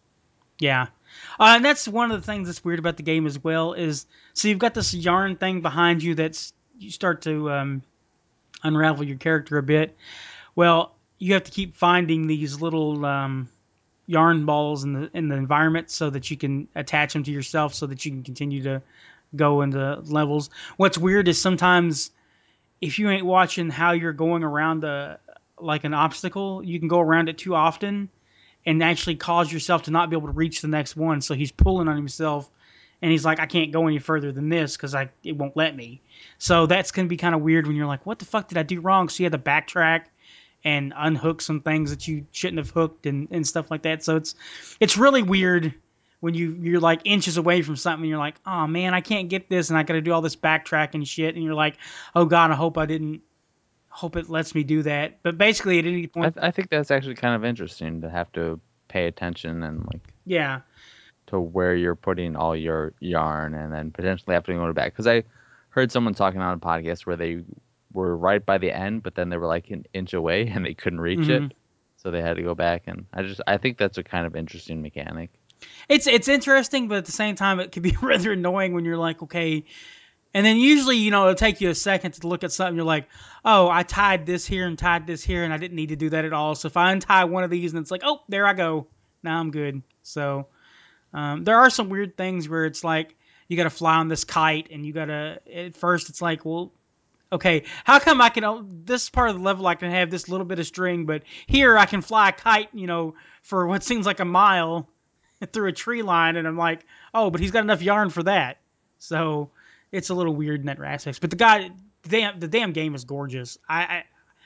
Yeah. Uh, and that's one of the things that's weird about the game as well is so you've got this yarn thing behind you that's you start to um, unravel your character a bit. Well, you have to keep finding these little um, yarn balls in the in the environment so that you can attach them to yourself so that you can continue to go into levels. What's weird is sometimes if you ain't watching how you're going around the like an obstacle, you can go around it too often and actually cause yourself to not be able to reach the next one. So he's pulling on himself, and he's like, I can't go any further than this because I it won't let me. So that's gonna be kind of weird when you're like, what the fuck did I do wrong? So you had to backtrack and unhook some things that you shouldn't have hooked and, and stuff like that. So it's it's really weird when you you're like inches away from something and you're like, oh man, I can't get this and I got to do all this backtracking shit and you're like, oh god, I hope I didn't hope it lets me do that. But basically, at any I, point, th- I think that's actually kind of interesting to have to pay attention and like yeah, to where you're putting all your yarn and then potentially have to go back. Because I heard someone talking on a podcast where they were right by the end, but then they were like an inch away and they couldn't reach hmm it, so they had to go back. And I just I think that's a kind of interesting mechanic. it's it's interesting, but at the same time, it can be rather annoying when you're like, okay. And then usually, you know, it'll take you a second to look at something. You're like, oh, I tied this here and tied this here, and I didn't need to do that at all. So if I untie one of these, and it's like, oh, there I go. Now I'm good. So um, there are some weird things where it's like you got to fly on this kite, and you got to. At first, it's like, well, okay, how come I can? This part of the level I can have this little bit of string, but here I can fly a kite, you know, for what seems like a mile through a tree line, and I'm like, oh, but he's got enough yarn for that. So it's a little weird in that aspect. But the guy, the damn, the damn game is gorgeous. I, I,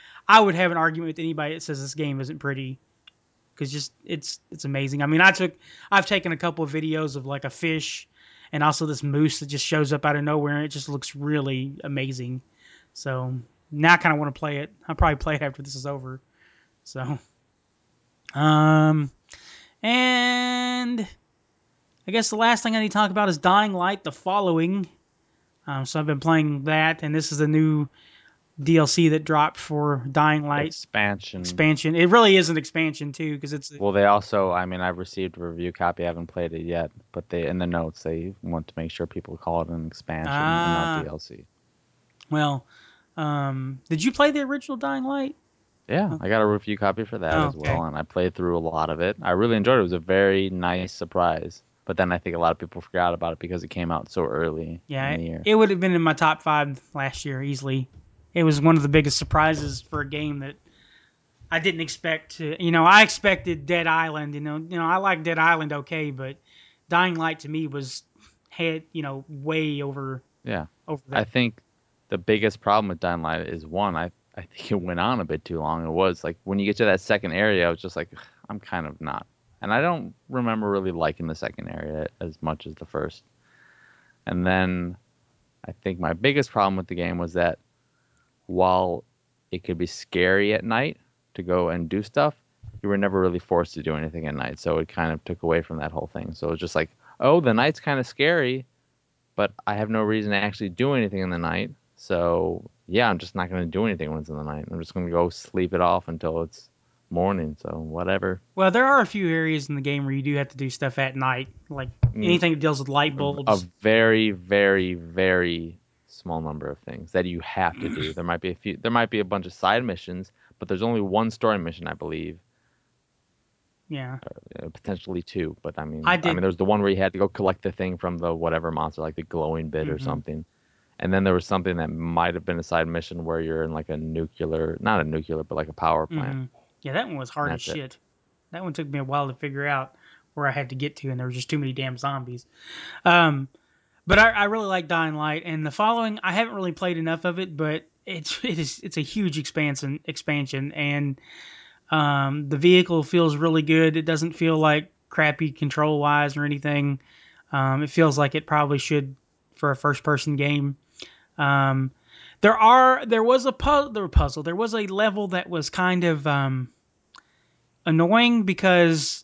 I would have an argument with anybody that says this game isn't pretty because just it's it's amazing. I mean, I took, I've taken a couple of videos of like a fish and also this moose that just shows up out of nowhere and it just looks really amazing. So now I kind of want to play it. I'll probably play it after this is over. So, um, and I guess the last thing I need to talk about is Dying Light: The Following. Um, so I've been playing that, and this is the new D L C that dropped for Dying Light Expansion. expansion. It really is an expansion too, because it's Well, they also, I mean, I've received a review copy. I haven't played it yet, but they in the notes they want to make sure people call it an expansion and not ah D L C. well. Um, did you play the original Dying Light? Yeah, Oh, I got a review copy for that as okay. well, and I played through a lot of it. I really enjoyed it. It was a very nice surprise. But then I think a lot of people forgot about it because it came out so early Yeah, in it, the year. it would have been in my top five last year easily. It was one of the biggest surprises for a game that I didn't expect to. You know, I expected Dead Island. You know, you know, I like Dead Island okay, but Dying Light to me was had you know way over Yeah. over I that. think the biggest problem with Dying Light is one, I, I think it went on a bit too long. It was like when you get to that second area, I was just like, "Ugh, I'm kind of not. And I don't remember really liking the second area as much as the first. And then I think my biggest problem with the game was that while it could be scary at night to go and do stuff, you were never really forced to do anything at night. So it kind of took away from that whole thing. So it was just like, oh, the night's kind of scary, but I have no reason to actually do anything in the night. So yeah, I'm just not going to do anything when it's in the night. I'm just going to go sleep it off until it's morning. So whatever. Well, there are a few areas in the game where you do have to do stuff at night, like Mm, anything that deals with light A bulbs. very, very, very small number of things that you have to do. There might be a few. There might be a bunch of side missions, but there's only one story mission, I believe, Yeah, uh, potentially two. But I I mean, I mean, did. there's the one where you had to go collect the thing from the whatever monster, like the glowing bit or Hmm. something. And then there was something that might have been a side mission where you're in like a nuclear, not a nuclear, but like a power plant. Hmm. Yeah, that one was And hard as that's it. shit. That one took me a while to figure out where I had to get to, and there was just too many damn zombies. Um, but I, I really like Dying Light, and the following. I haven't really played enough of it, but it's it is it's a huge expansion expansion, and um, the vehicle feels really good. It doesn't feel like crappy control wise or anything. Um, it feels like it probably should for a first person game. Um, there are there was a pu- there puzzle. There was a level that was kind of um, annoying because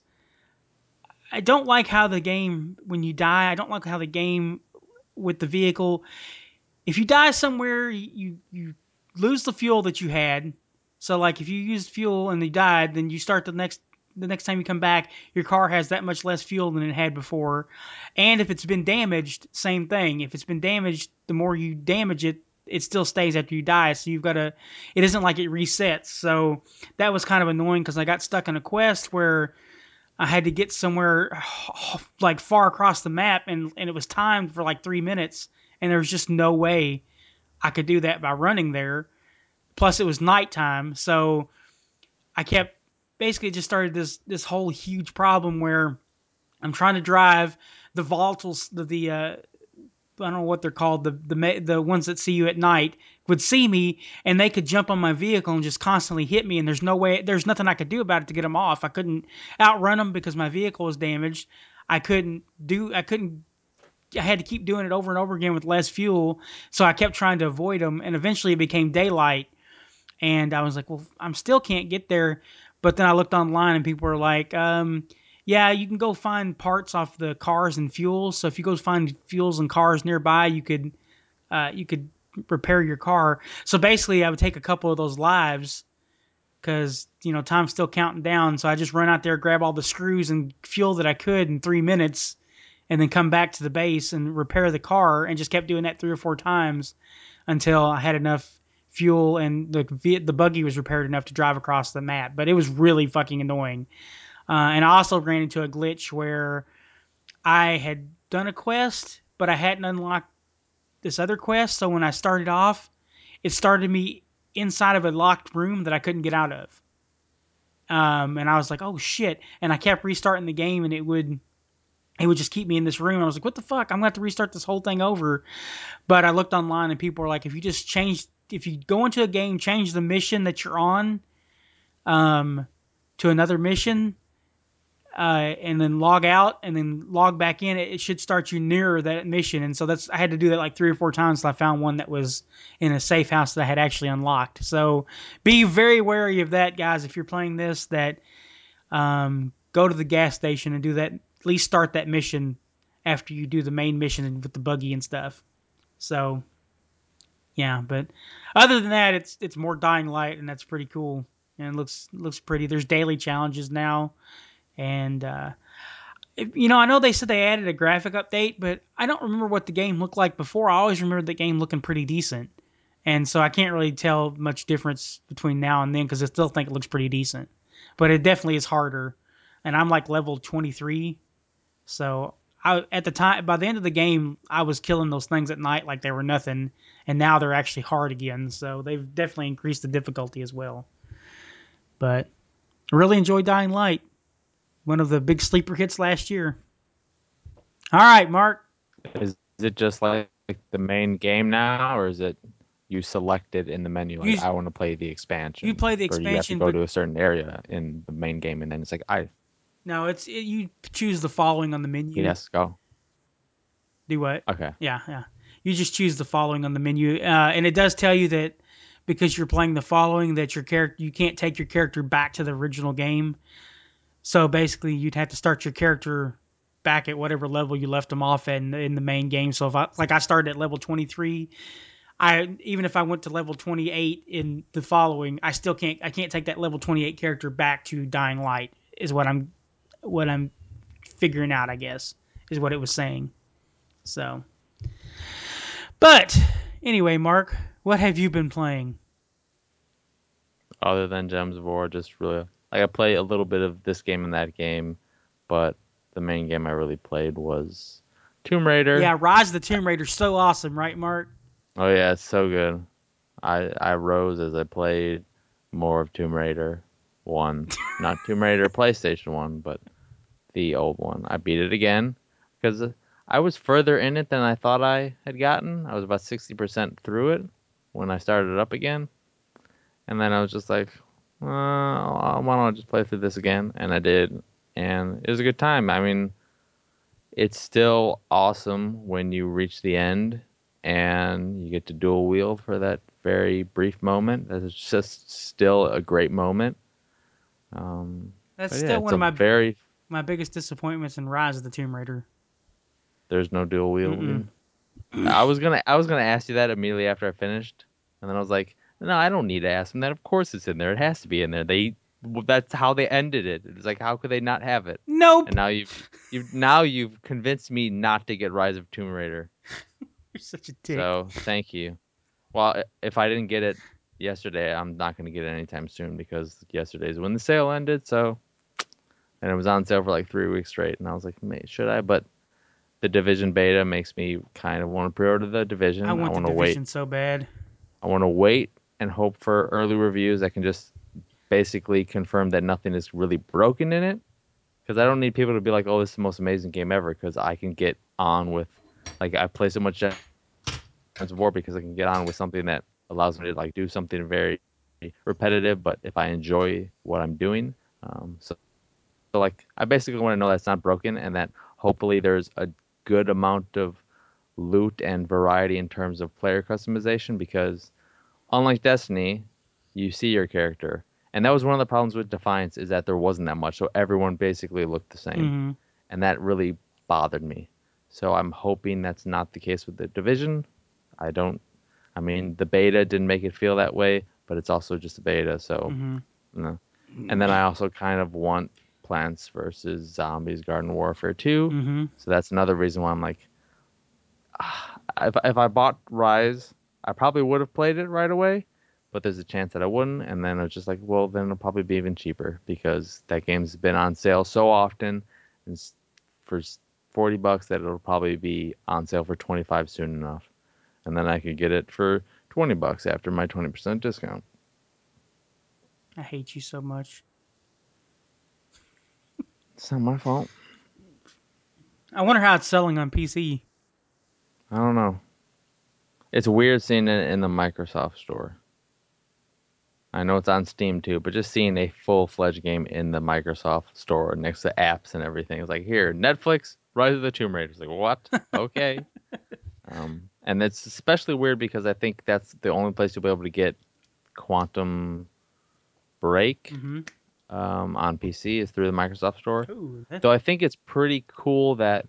I don't like how the game when you die. I don't like how the game with the vehicle. If you die somewhere, you you lose the fuel that you had. So like if you used fuel and you died, then you start the next the next time you come back, your car has that much less fuel than it had before. And if it's been damaged, same thing. If it's been damaged, the more you damage it, it still stays after you die. So you've got to. It isn't like it resets. So that was kind of annoying because I got stuck in a quest where I had to get somewhere like far across the map, and and it was timed for like three minutes, and there was just no way I could do that by running there. Plus, it was nighttime, so I kept basically just started this this whole huge problem where I'm trying to drive the volatiles, the the uh, I don't know what they're called, the the the ones that see you at night would see me and they could jump on my vehicle and just constantly hit me, and there's no way, there's nothing I could do about it to get them off. I couldn't outrun them because my vehicle was damaged. I couldn't do I couldn't I had to keep doing it over and over again with less fuel, so I kept trying to avoid them, and eventually it became daylight, and I was like, well, I'm still can't get there. But then I looked online and people were like, um, yeah, you can go find parts off the cars and fuels. So if you go find fuels and cars nearby, you could uh, you could repair your car. So basically, I would take a couple of those lives because you know time's still counting down. So I just run out there, grab all the screws and fuel that I could in three minutes, and then come back to the base and repair the car, and just kept doing that three or four times until I had enough fuel and the the buggy was repaired enough to drive across the map. But it was really fucking annoying. Uh, and I also ran into a glitch where I had done a quest, but I hadn't unlocked this other quest. So when I started off, it started me inside of a locked room that I couldn't get out of. Um, and I was like, oh shit. And I kept restarting the game, and it would it would just keep me in this room. I was like, what the fuck? I'm gonna have to restart this whole thing over. But I looked online and people were like, if you just change, if you go into a game, change the mission that you're on um, to another mission, uh, and then log out and then log back in, it, it should start you nearer that mission. And so that's I had to do that like three or four times till I found one that was in a safe house that I had actually unlocked. So be very wary of that, guys. If you're playing this, that um, go to the gas station and do that. At least start that mission after you do the main mission with the buggy and stuff. So yeah, but other than that, it's it's more Dying Light, and that's pretty cool. And it looks looks pretty. There's daily challenges now, and uh, if- you know, I know they said they added a graphic update, but I don't remember what the game looked like before. I always remember the game looking pretty decent, and so I can't really tell much difference between now and then because I still think it looks pretty decent. But it definitely is harder, and I'm like level twenty-three, so I at the time by the end of the game I was killing those things at night like they were nothing, and now they're actually hard again. So they've definitely increased the difficulty as well. But I really enjoyed Dying Light, one of the big sleeper hits last year. All right, Mark. Is, is it just like, like the main game now, or is it you selected in the menu like You I want to play the you expansion, play the or do you have to expansion, go but to a certain area in the main game and then it's like I no, it's it, you choose the following on the he menu. has to go? Do what? Okay. Yeah, yeah. You just choose the following on the menu, uh, and it does tell you that because you're playing the following, that your character you can't take your character back to the original game. So basically, you'd have to start your character back at whatever level you left them off at in, in the main game. So if I like I started at level twenty-three, I even if I went to level twenty-eight in the following, I still can't I can't take that level twenty-eight character back to Dying Light. Is what I'm what I'm figuring out, I guess, is what it was saying. So, but anyway, Mark, what have you been playing? Other than Gems of War, just really like I play a little bit of this game and that game, but the main game I really played was Tomb Raider. Yeah, Rise of the Tomb Raider, so awesome, right, Mark? Oh yeah, it's so good. I I rose as I played more of Tomb Raider one, not Tomb Raider PlayStation one, but the old one. I beat it again because I was further in it than I thought I had gotten. I was about sixty percent through it when I started it up again. And then I was just like, uh, why don't I just play through this again? And I did. And it was a good time. I mean, it's still awesome when you reach the end and you get to dual wield for that very brief moment. It's just still a great moment. Um, That's but yeah, still it's one of a my very, my biggest disappointments in Rise of the Tomb Raider. there's no dual Mm-mm. wielding. I was gonna I was gonna ask you that immediately after I finished, and then I was like, no, I don't need to ask them that. Of course it's in there. It has to be in there. They that's how they ended it. It's like how could they not have it? And Nope. now you've you've now you've convinced me not to get Rise of Tomb Raider. You're such a dick. So thank you. Well, if I didn't get it yesterday, I'm not gonna get it anytime soon because yesterday's when the sale ended. So and it was on sale for like three weeks straight, and I was like, should I? But the Division beta makes me kind of want to pre-order the I Division. I want the want to wait. division so bad. I want to wait and hope for early reviews. I can just basically confirm that nothing is really broken in it because I don't need people to be like, "Oh, this is the most amazing game ever," because I can get on with, like, I play so much Gems of War because I can get on with something that allows me to like do something very repetitive, but if I enjoy what I'm doing, um, so, so like I basically want to know that's not broken and that hopefully there's a good amount of loot and variety in terms of player customization because unlike Destiny, you see your character. And that was one of the problems with Defiance is that there wasn't that much, so everyone basically looked the same. Mm-hmm. And that really bothered me. So I'm hoping that's not the case with the Division. I don't I mean the beta didn't make it feel that way, but it's also just a beta, so Mm-hmm. no. And then I also kind of want Plants versus Zombies Garden Warfare two. Mm-hmm. So that's another reason why I'm like if if I bought Rise, I probably would have played it right away, but there's a chance that I wouldn't. And then it's just like, well, then it'll probably be even cheaper because that game's been on sale so often, and for forty bucks that it'll probably be on sale for twenty-five soon enough, and then I could get it for twenty bucks after my twenty percent discount. I hate you so much. It's not my fault. I wonder how it's selling on P C. I don't know. It's weird seeing it in the Microsoft store. I know it's on Steam too, but just seeing a full fledged game in the Microsoft store next to apps and everything, it's like here, Netflix, Rise of the Tomb Raider. It's like what? Okay. Um, and it's especially weird because I think that's the only place you'll be able to get Quantum Break Mm-hmm. um, on P C is through the Microsoft store. Ooh, that, Though I think it's pretty cool that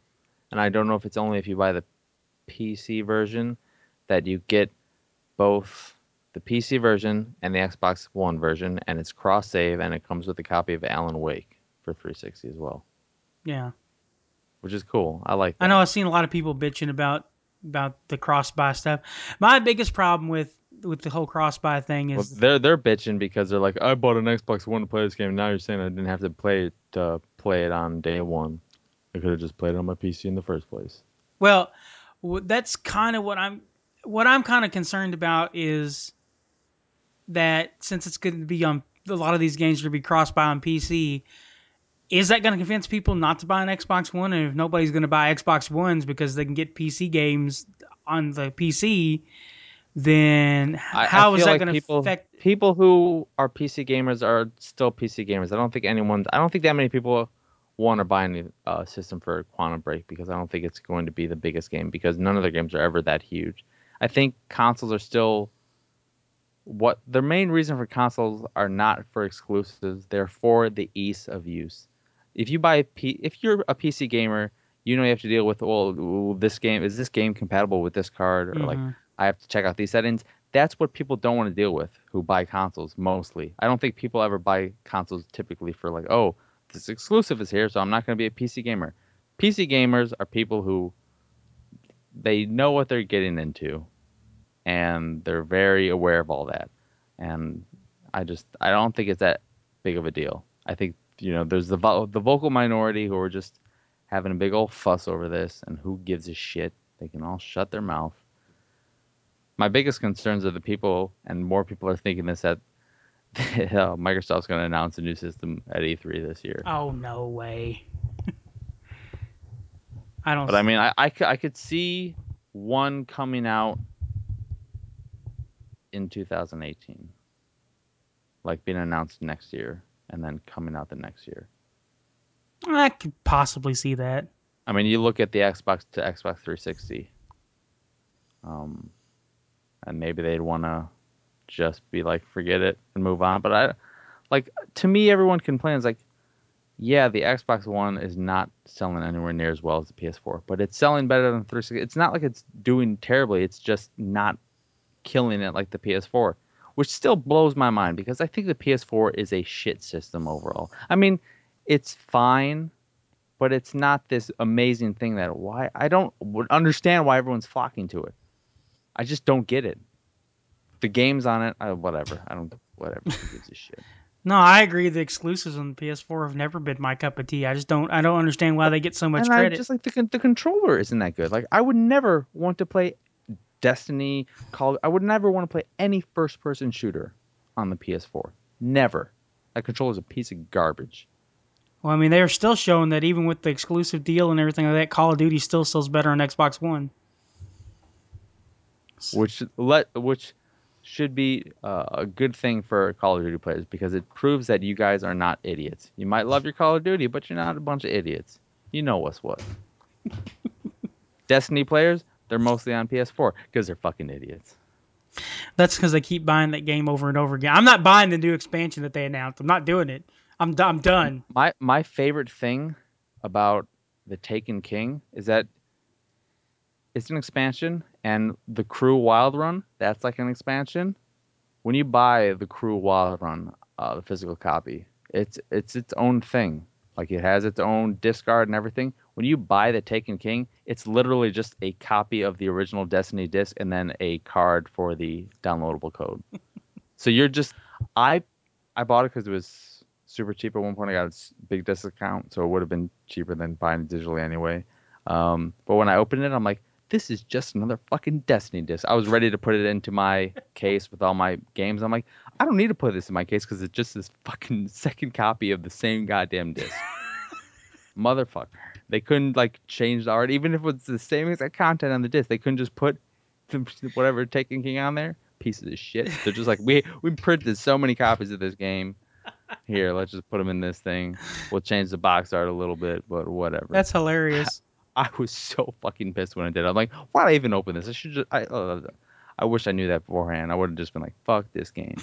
and I don't know if it's only if you buy the P C version that you get both the P C version and the Xbox One version, and it's cross save, and it comes with a copy of Alan Wake for three sixty as well, Yeah, which is cool. I like I know that. I've seen a lot of people bitching about about the cross buy stuff. My biggest problem with with the whole cross buy thing Well, is they're they're bitching because they're like, I bought an Xbox One to play this game. Now you're saying I didn't have to play it to play it on day one. I could have just played it on my P C in the first place. well, that's kind of what I'm what I'm kind of concerned about is that since it's going to be on a lot of these games are going to be cross buy on P C, is that going to convince people not to buy an Xbox One? And if nobody's going to buy Xbox Ones because they can get P C games on the P C, then I, I how is feel that like going to people affect? people who are P C gamers are still P C gamers. I don't think anyone I don't think that many people want to buy a new uh, system for Quantum Break because I don't think it's going to be the biggest game because none of their games are ever that huge. I think consoles are still what their main reason for consoles are not for exclusives. They're for the ease of use. If you buy a P, if you're a P C gamer, you know you have to deal with well, ooh, this game is this game compatible with this card or like Mm-hmm. I have to check out these settings. That's what people don't want to deal with who buy consoles mostly. I don't think people ever buy consoles typically for like, oh, this exclusive is here, so I'm not going to be a P C gamer. P C gamers are people who they know what they're getting into and they're very aware of all that. And I just I don't think it's that big of a deal. I think you know there's the vo- the vocal minority who are just having a big old fuss over this, and who gives a shit? They can all shut their mouth. My biggest concerns are the people, and more people are thinking this that uh, Microsoft's going to announce a new system at E three this year. Oh no way! I don't. But I mean, I, I, c- I could see one coming out in two thousand eighteen, like being announced next year, and then coming out the next year. I could possibly see that. I mean, you look at the Xbox to Xbox three sixty, um, and maybe they'd want to just be like, forget it and move on. But I, like, to me, everyone complains like, yeah, the Xbox One is not selling anywhere near as well as the P S four, but it's selling better than three sixty. It's not like it's doing terribly. It's just not killing it like the P S four, which still blows my mind because I think the P S four is a shit system overall. I mean, it's fine, but it's not this amazing thing that why I don't would understand why everyone's flocking to it. I just don't get it. The games on it, uh, whatever. I don't whatever. Who gives a shit? No, I agree. The exclusives on the P S four have never been my cup of tea. I just don't. I don't understand why But they get so much and I credit. just like the con- the controller isn't that good. Like I would never want to play Destiny, Call. I would never want to play any first person shooter on the P S four. Never. That controller is a piece of garbage. Well, I mean, they are still showing that even with the exclusive deal and everything like that, Call of Duty still sells better on Xbox One. Which let which should be uh, a good thing for Call of Duty players because it proves that you guys are not idiots. You might love your Call of Duty, but you're not a bunch of idiots. You know what's what. Destiny players, they're mostly on P S four because they're fucking idiots. That's because they keep buying that game over and over again. I'm not buying the new expansion that they announced. I'm not doing it. I'm do- I'm done. My my favorite thing about the Taken King is that it's an expansion, and the Crew Wild Run, that's like an expansion. When you buy the Crew Wild Run, uh, the physical copy, it's it's its own thing. Like it has its own discard and everything. When you buy the Taken King, it's literally just a copy of the original Destiny disc and then a card for the downloadable code. So you're just I I bought it because it was super cheap at one point. I got a s- big discount, so it would have been cheaper than buying it digitally anyway. Um, but when I opened it, I'm like, this is just another fucking Destiny disc. I was ready to put it into my case with all my games. I'm like, I don't need to put this in my case because it's just this fucking second copy of the same goddamn disc. Motherfucker. They couldn't like change the art, even if it was the same exact content on the disc. They couldn't just put whatever Taken King on there. Pieces of shit. They're just like we we printed so many copies of this game. Here, let's just put them in this thing. We'll change the box art a little bit, but whatever. That's hilarious. I was so fucking pissed when I did. I'm like, why did I even open this? I should just. I uh, I wish I knew that beforehand. I would have just been like, fuck this game.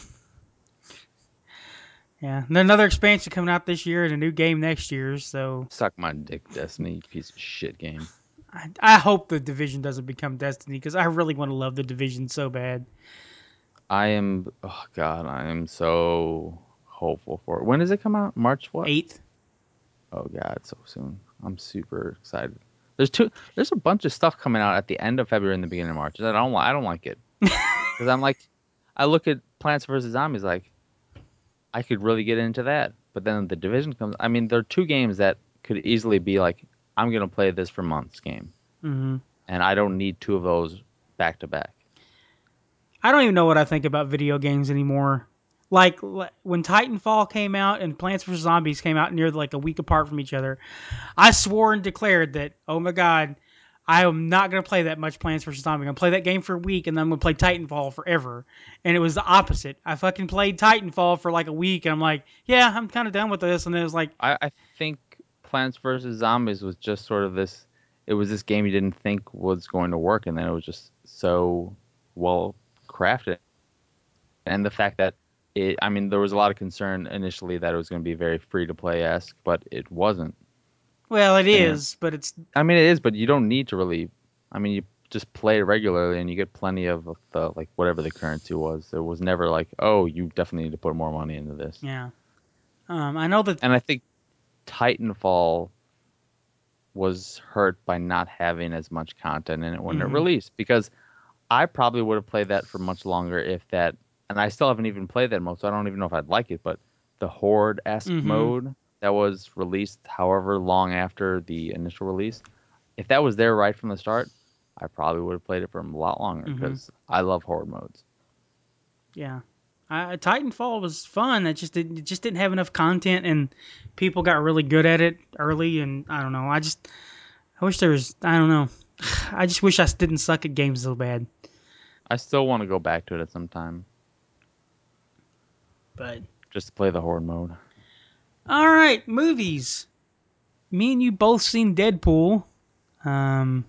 Yeah, and another expansion coming out this year and a new game next year. So Suck my dick, Destiny, piece of shit game. I, I hope the Division doesn't become Destiny because I really want to love the Division so bad. I am. Oh God, I am so hopeful for it. When does it come out? March what? Eighth. Oh God, so soon. I'm super excited. There's two. There's a bunch of stuff coming out at the end of February and the beginning of March. I don't. li- I don't like it because I'm like, I look at Plants vs Zombies like I could really get into that, but then the Division comes. I mean, there are two games that could easily be like, I'm gonna play this for months game, hmm and I don't need two of those back to back. I don't even know what I think about video games anymore. Like l- when Titanfall came out and Plants vs Zombies came out near like a week apart from each other, I swore and declared that, oh my god, I am not going to play that much Plants vs. Zombies. I'm going to play that game for a week and then I'm going to play Titanfall forever. And it was the opposite. I fucking played Titanfall for like a week and I'm like, yeah, I'm kind of done with this. And then it was like, I, I think Plants vs Zombies was just sort of this. It was this game you didn't think was going to work, and then it was just so well crafted. And the fact that it, I mean, there was a lot of concern initially that it was going to be very free to play esque, but it wasn't. well, it And is, but it's, I mean, it is, but you don't need to really. I mean, you just play it regularly, and you get plenty of the like whatever the currency was. It was never like, oh, you definitely need to put more money into this. yeah. Um, I know that, And I think Titanfall was hurt by not having as much content in it when it hmm released because I probably would have played that for much longer if that, and I still haven't even played that mode, so I don't even know if I'd like it. But the Horde-esque hmm mode that was released however long after the initial release, if that was there right from the start, I probably would have played it for a lot longer hmm because I love Horde modes. yeah. I, Titanfall was fun. It just didn't, it just didn't have enough content, and people got really good at it early. And I don't know. I just I wish there was. I don't know. I just wish I didn't suck at games so bad. I still want to go back to it at some time But just to play the Horde mode. all right, movies. Me and you both seen Deadpool. Um,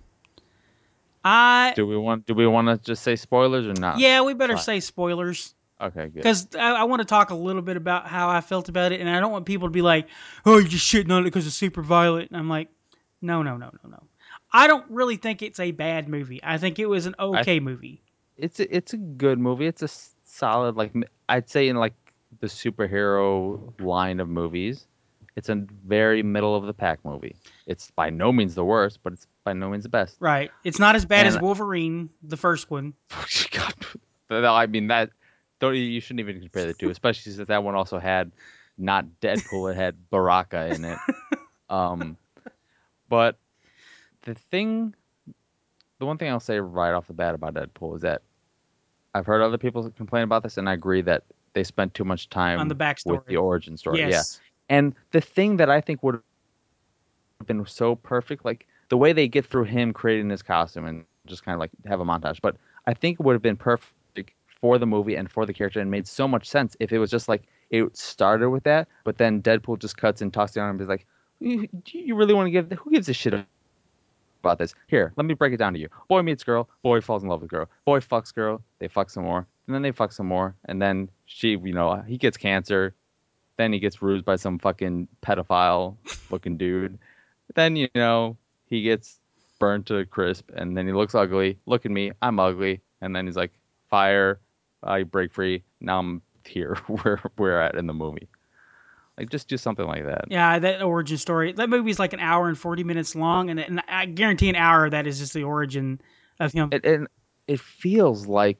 I Do we want do we want to just say spoilers or not? yeah, we better Try. say spoilers Okay, good. because I, I want to talk a little bit about how I felt about it, and I don't want people to be like, "Oh, you're just shitting on it because it's super violent." And I'm like, no, no, no, no, no. I don't really think it's a bad movie. I think it was an I okay movie. it's a, it's a good movie. It's a s- solid like m- I'd say in like the superhero line of movies, it's a very middle of the pack movie. It's by no means the worst, but it's by no means the best. Right. It's not as bad as And Wolverine, the first one. God, I mean that don't you shouldn't even compare the two, especially since that one also had not Deadpool, it had Baraka in it. Um, but the thing, the one thing I'll say right off the bat about Deadpool is that I've heard other people complain about this, and I agree that they spent too much On the time with the backstory. origin story. Yeah, Yes. and the thing that I think would have been so perfect, like the way they get through him creating his costume and just kind of like have a montage. But I think it would have been perfect for the movie and for the character, and made so much sense if it was just like it started with that, but then Deadpool just cuts and talks down and is like, "You- "Do you really want to give? Who gives a shit about this? Here, let me break it down to you. Boy meets girl, boy falls in love with girl, boy fucks girl, they fuck some more, and then they fuck some more, and then she, you know, he gets cancer, then he gets bruised by some fucking pedophile looking dude, then you know he gets burned to a crisp, and then he looks ugly. Look at me, I'm ugly, and then he's like, fire, I break free. Now I'm here where we're at in the movie. Like just do something like that. Yeah, that origin story. That movie's like an hour and forty minutes long, and, and I guarantee an hour of that is just the origin of him. It, and it feels like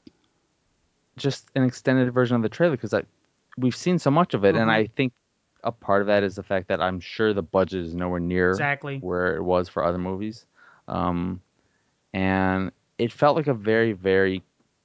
just an extended version of the trailer because we've seen so much of it, and Uh-huh. I think a part of that is the fact that I'm sure the budget is nowhere near Exactly. where it was for other movies, um, and it felt like a very, very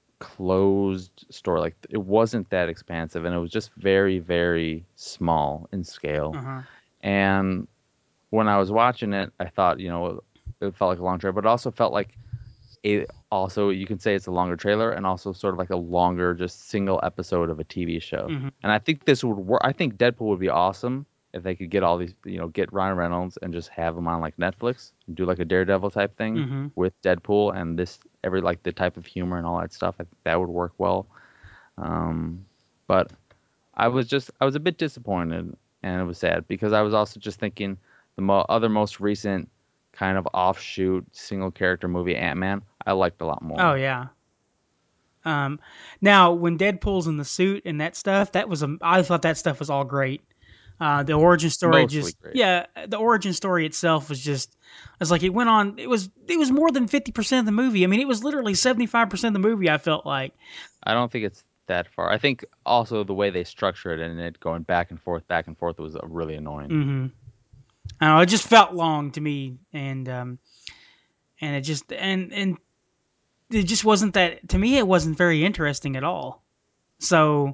closed story. Like it wasn't that expansive, and it was just very, very small in scale. Uh-huh. And when I was watching it, I thought, you know, it felt like a long trailer, but it also felt like it also you can say it's a longer trailer and also sort of like a longer just single episode of a T V show. hmm And I think this would work. I think Deadpool would be awesome if they could get all these, you know, get Ryan Reynolds and just have him on like Netflix and do like a Daredevil type thing hmm with Deadpool and this every like the type of humor and all that stuff. I think that would work well. Um, but I was just I was a bit disappointed and it was sad because I was also just thinking the mo- other most recent kind of offshoot single character movie Ant-Man, I liked a lot Oh more. yeah. Um, Now when Deadpool's in the suit and that stuff, that was a, I thought that stuff was all great. Uh, the origin story Mostly just, great. yeah, the origin story itself was just, it's like it went on. It was it was more than fifty percent of the movie. I mean, it was literally seventy five percent of the movie. I felt like. I don't think it's that far. I think also the way they structure it and it going back and forth, back and forth was uh, really annoying. Mm-hmm. I don't know, it just felt long to me, and um, and it just and and it just wasn't that to me. It wasn't very interesting at all. So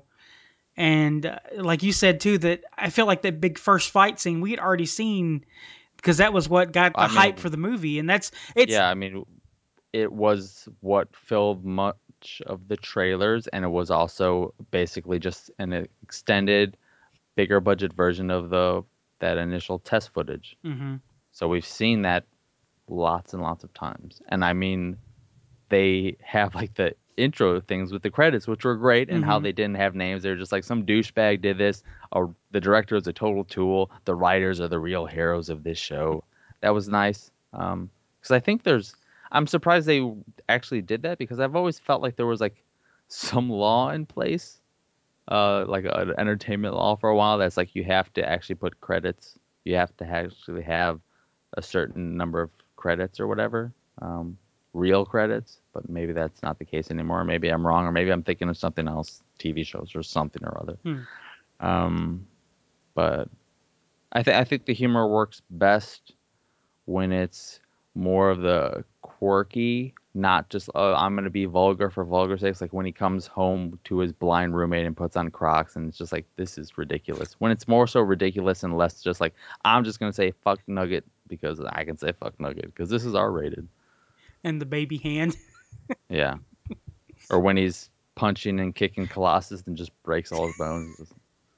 and uh, like you said too, that I feel like that big first fight scene we had already seen because that was what got the I mean, hype for it, the movie, and that's it's. yeah, I mean, it was what filled much of the trailers, and it was also basically just an extended, bigger budget version of the that initial test footage. Hmm. So we've seen that lots and lots of times. And I mean, they have like the intro things with the credits, which were great, and how Hmm. they didn't have names. They were just like some douchebag did this. Or the director is a total tool. The writers are the real heroes of this show. That was nice. Um, because I think there's, I'm surprised they actually did that because I've always felt like there was like some law in place, uh, like an entertainment law for a while that's like you have to actually put credits. You have to actually have a certain number of credits or whatever, um, real credits. But maybe that's not the case anymore. Maybe I'm wrong, or maybe I'm thinking of something else, T V shows or something or other. Hmm. Um, but I think I think the humor works best when it's more of the quirky, not just oh, I'm gonna be vulgar for vulgar sakes. Like when he comes home to his blind roommate and puts on Crocs, and it's just like this is ridiculous. When it's more so ridiculous and less just like I'm just gonna say fuck Nugget because I can say fuck Nugget because this is R rated. And the baby hand. Yeah, or when he's punching and kicking Colossus and just breaks all his bones.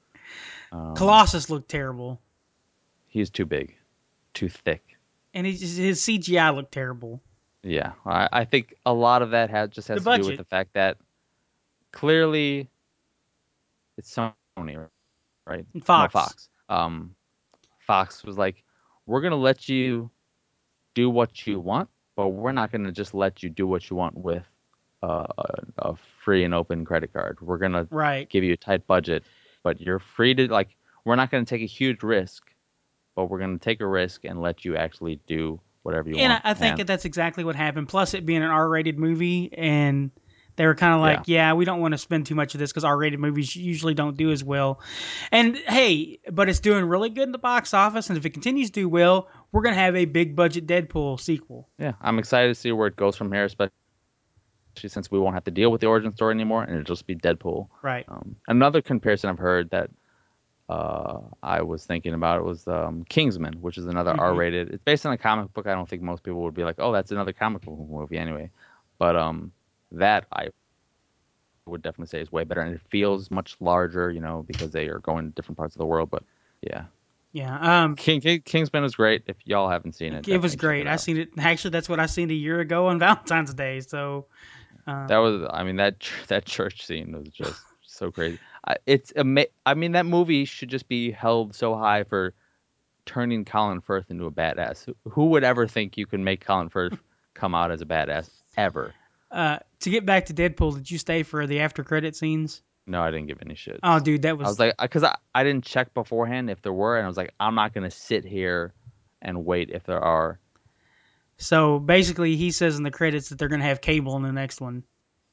Um, Colossus looked terrible, he's too big, too thick. and his, his C G I looked terrible. Yeah, I, I think a lot of that has just The has to do with budget the fact that clearly it's Sony, right? and No, Fox. Fox. Um, Fox was like, we're gonna let you do what you want, but we're not gonna just let you do what you want with uh, a, a free and open credit card. We're gonna Right. give you a tight budget, but you're free to like. We're not gonna take a huge risk, but we're gonna take a risk and let you actually do whatever you And I, want. I think And that that's exactly what happened. Plus, it being an R-rated movie, and they were kind of yeah, like, "Yeah, we don't want to spend too much of this because R-rated movies usually don't do as well." And hey, but it's doing really good in the box office, and if it continues to do well, we're gonna have a big budget Deadpool sequel. yeah, I'm excited to see where it goes from here, especially since we won't have to deal with the origin story anymore, and it'll just be Deadpool. Right. Um, another comparison I've heard that uh, I was thinking about was um, Kingsman, which is another Hmm. R-rated. It's based on a comic book. I don't think most people would be like, "Oh, that's another comic book movie," anyway. But um, that I would definitely say is way better, and it feels much larger, you know, because they are going to different parts of the world. But yeah, Yeah. Um. King, King Kingsman is great. If y'all haven't seen it, It was definitely check great. it I out. seen it. Actually, that's what I seen a year ago on Valentine's Day. So, That um, was, I mean, that ch- that church scene was just so crazy. I, it's ama- I mean, that movie should just be held so high for turning Colin Firth into a badass. Who who would ever think you can make Colin Firth come out as a badass ever? uh, to get back to Deadpool, did you stay for the after credit scenes? No, I didn't give any Oh, shits. dude, that I was was like, because I, I didn't check beforehand if there were, and I was like, I'm not gonna sit here and wait if there are. so basically he says in the credits that they're gonna have Cable in the next one.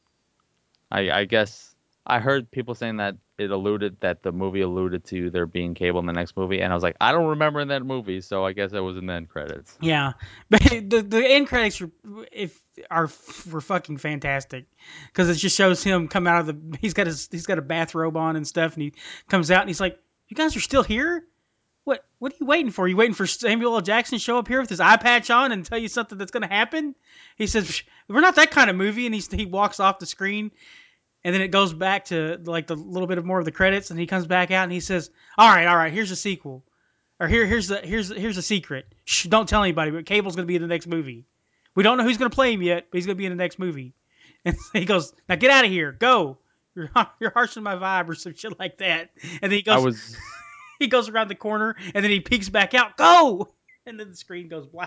I, I guess I heard people saying that it alluded that the movie alluded to there being cable in the next movie, and I was like, I don't remember in that movie, so I guess it was in the end credits. Yeah, but the the end credits are if are were fucking fantastic because it just shows him come out of the he's got his he's got a bathrobe on and stuff, and he comes out and he's like, "You guys are still here? What what are you waiting for? You waiting for Samuel L. Jackson to show up here with his eye patch on and tell you something that's gonna happen?" He says, "We're not that kind of movie," and he he walks off the screen, and then it goes back to like the little bit of more of the credits, and he comes back out and he says, "All right, all right, here's a sequel." Or here, here's the here's here's a secret. Shh, don't tell anybody. But Cable's gonna be in the next movie. We don't know who's gonna play him yet, but he's gonna be in the next movie. And he goes, "Now get out of here, go. You're you're harshing my vibe or some shit like that." And then he I goes was he goes around the corner and then he peeks back out, go. And then the screen goes black.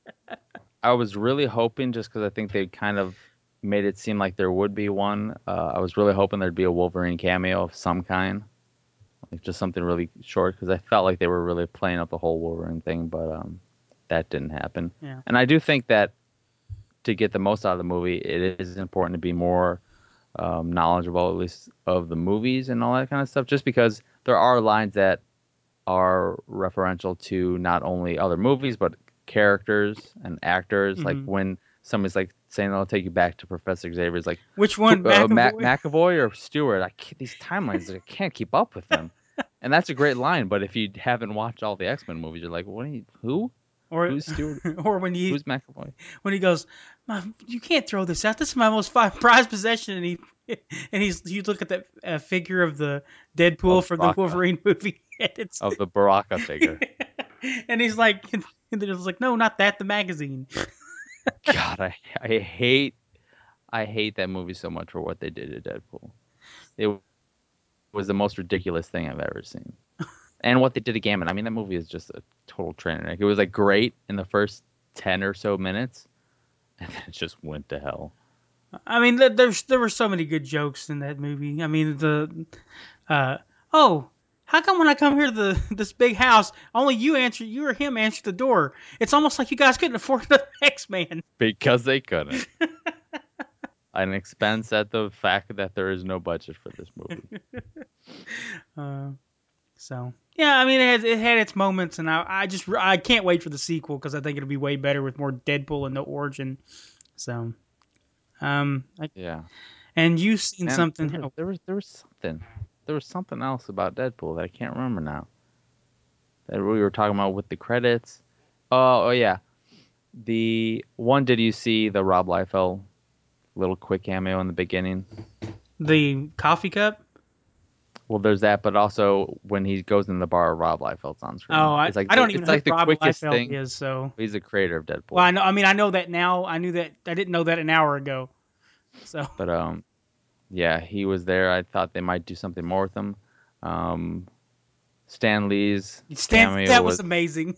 I was really hoping, just because I think they kind of made it seem like there would be one. Uh, I was really hoping there'd be a Wolverine cameo of some kind, like just something really short, because I felt like they were really playing up the whole Wolverine thing, but um, that didn't happen. Yeah. And I do think that to get the most out of the movie, it is important to be more um, knowledgeable, at least of the movies and all that kind of stuff, just because there are lines that are referential to not only other movies but characters and actors. Like Hmm. when somebody's like saying they'll take you back to Professor Xavier's, like Which who, one, uh, Mac- McAvoy? McAvoy or Stewart. I can't, these timelines, I can't keep up with them. And that's a great line, but if you haven't watched all the X Men movies, you're like, what? Are you, who? Or Who's Stewart? or when he Who's McAvoy? when he goes, "Mom, you can't throw this out. This is my most fi- prized possession." And he and he's you look at that uh, figure of the Deadpool Of from the Baraka, Wolverine movie, and it's of the Baraka figure. and he's like, and then it's like, no, not that, the magazine. God, I I hate I hate that movie so much for what they did to Deadpool. It was the most ridiculous thing I've ever seen. And what they did to Gambit. I mean, that movie is just a total train wreck. It was like great in the first ten or so minutes, and then it just went to hell. I mean, there- there's there were so many good jokes in that movie. I mean, the uh oh. How come when I come here to the, this big house, only you answer, you or him answer the door? It's almost like you guys couldn't afford the X Man. Because they couldn't. An expense at the fact that there is no budget for this movie. Uh, So yeah, I mean, it had, it had its moments, and I, I just I can't wait for the sequel because I think it'll be way better with more Deadpool and the origin. So, um, I, Yeah. and you've seen And there something. was Oh, there was there was something. There was something else about Deadpool that I can't remember now. That we were talking about with the credits. Oh, oh yeah. The one, did you see the Rob Liefeld little quick cameo in the beginning? the coffee cup. Well, there's that, but also when he goes in the bar, Rob Liefeld's on Oh, screen. I, It's like I the, don't even it's know who like the Rob quickest Liefeld thing. is. So, He's the creator of well, I Deadpool. know. I mean, I know that now. I knew that. I didn't know that an hour ago. So, But um, yeah, he was there. I thought they might do something more with him. Um, Stan Lee's Stan, cameo that was was amazing.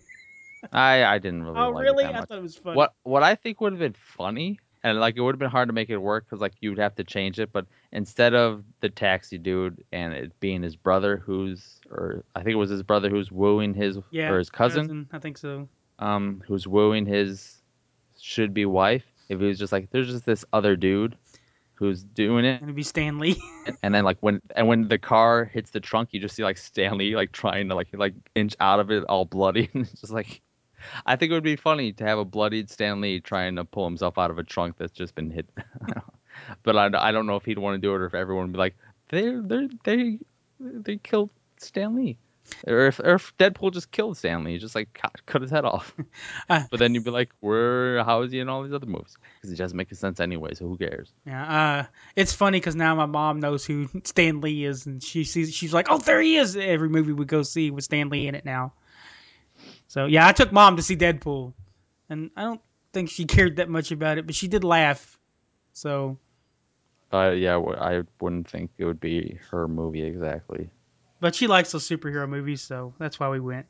I I didn't really Oh, like it really? that I much. thought it was funny. What what I think would have been funny, and like it would have been hard to make it work because like you'd have to change it, but instead of the taxi dude and it being his brother who's, or I think it was his brother who's wooing his, or Yeah, his cousin, cousin. I think so. um, who's wooing his should be wife. If he was just like, there's just this other dude who's doing it, And it'd be Stan Lee. and then like when and when the car hits the trunk, you just see like Stanley like trying to like like inch out of it all bloody, and it's just like I think it would be funny to have a bloodied Stan Lee trying to pull himself out of a trunk that's just been hit. But I, I don't know if he'd want to do it or if everyone would be like, they they they they killed Stan Lee. Or if, or if Deadpool just killed Stan Lee, just like cut, cut his head off. uh, But then you'd be like, where? How is he in all these other movies? Because it doesn't make sense anyway. So who cares? Yeah, uh, it's funny because now my mom knows who Stan Lee is, and she sees she's like, "Oh, there he is!" Every movie we go see with Stan Lee in it now. So yeah, I took mom to see Deadpool, and I don't think she cared that much about it, but she did laugh. So, Uh, yeah, I wouldn't think it would be her movie exactly. but she likes those superhero movies, so that's why we went.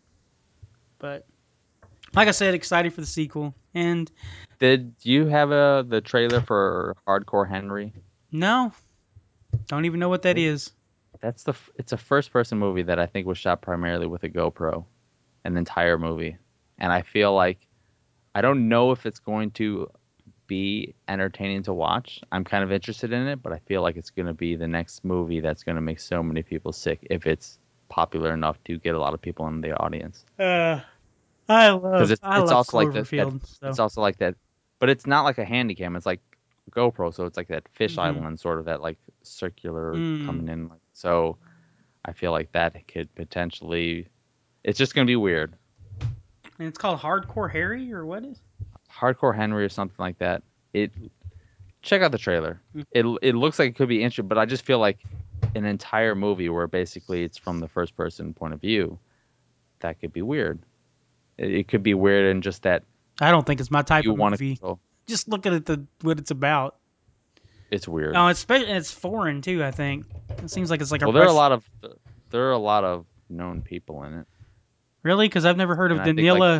But like I said, excited for the sequel, and Did you have a the trailer for Hardcore Henry? no, don't even know what that is. That's the f- it's a first person movie that I think was shot primarily with a GoPro, an entire movie. And I feel like I don't know if it's going to be entertaining to watch. I'm kind of interested in it, but I feel like it's going to be the next movie that's going to make so many people sick if it's popular enough to get a lot of people in the audience. Uh, I Because love it's I it's love also like that that Cloverfield. it's So, also like that, but it's not like a handy cam. It's like GoPro, so it's like that fish mm-hmm. island sort of that like circular mm. coming in. Like, so I feel like that could potentially. It's just gonna be weird. And it's called Hardcore Harry, or what is? Hardcore Henry or something like that. It check out the trailer. Mm. It it looks like it could be interesting, but I just feel like an entire movie where basically it's from the first person point of view. That could be weird. It, it could be weird in just that I don't think it's my type you of want to movie. control. Just look at it, the what it's about. It's weird. Oh, it's spe- it's foreign too. I think it seems like it's like a Well, there are a Russian. lot of there are a lot of known people in it, Really? Because I've never heard of and I think like Danila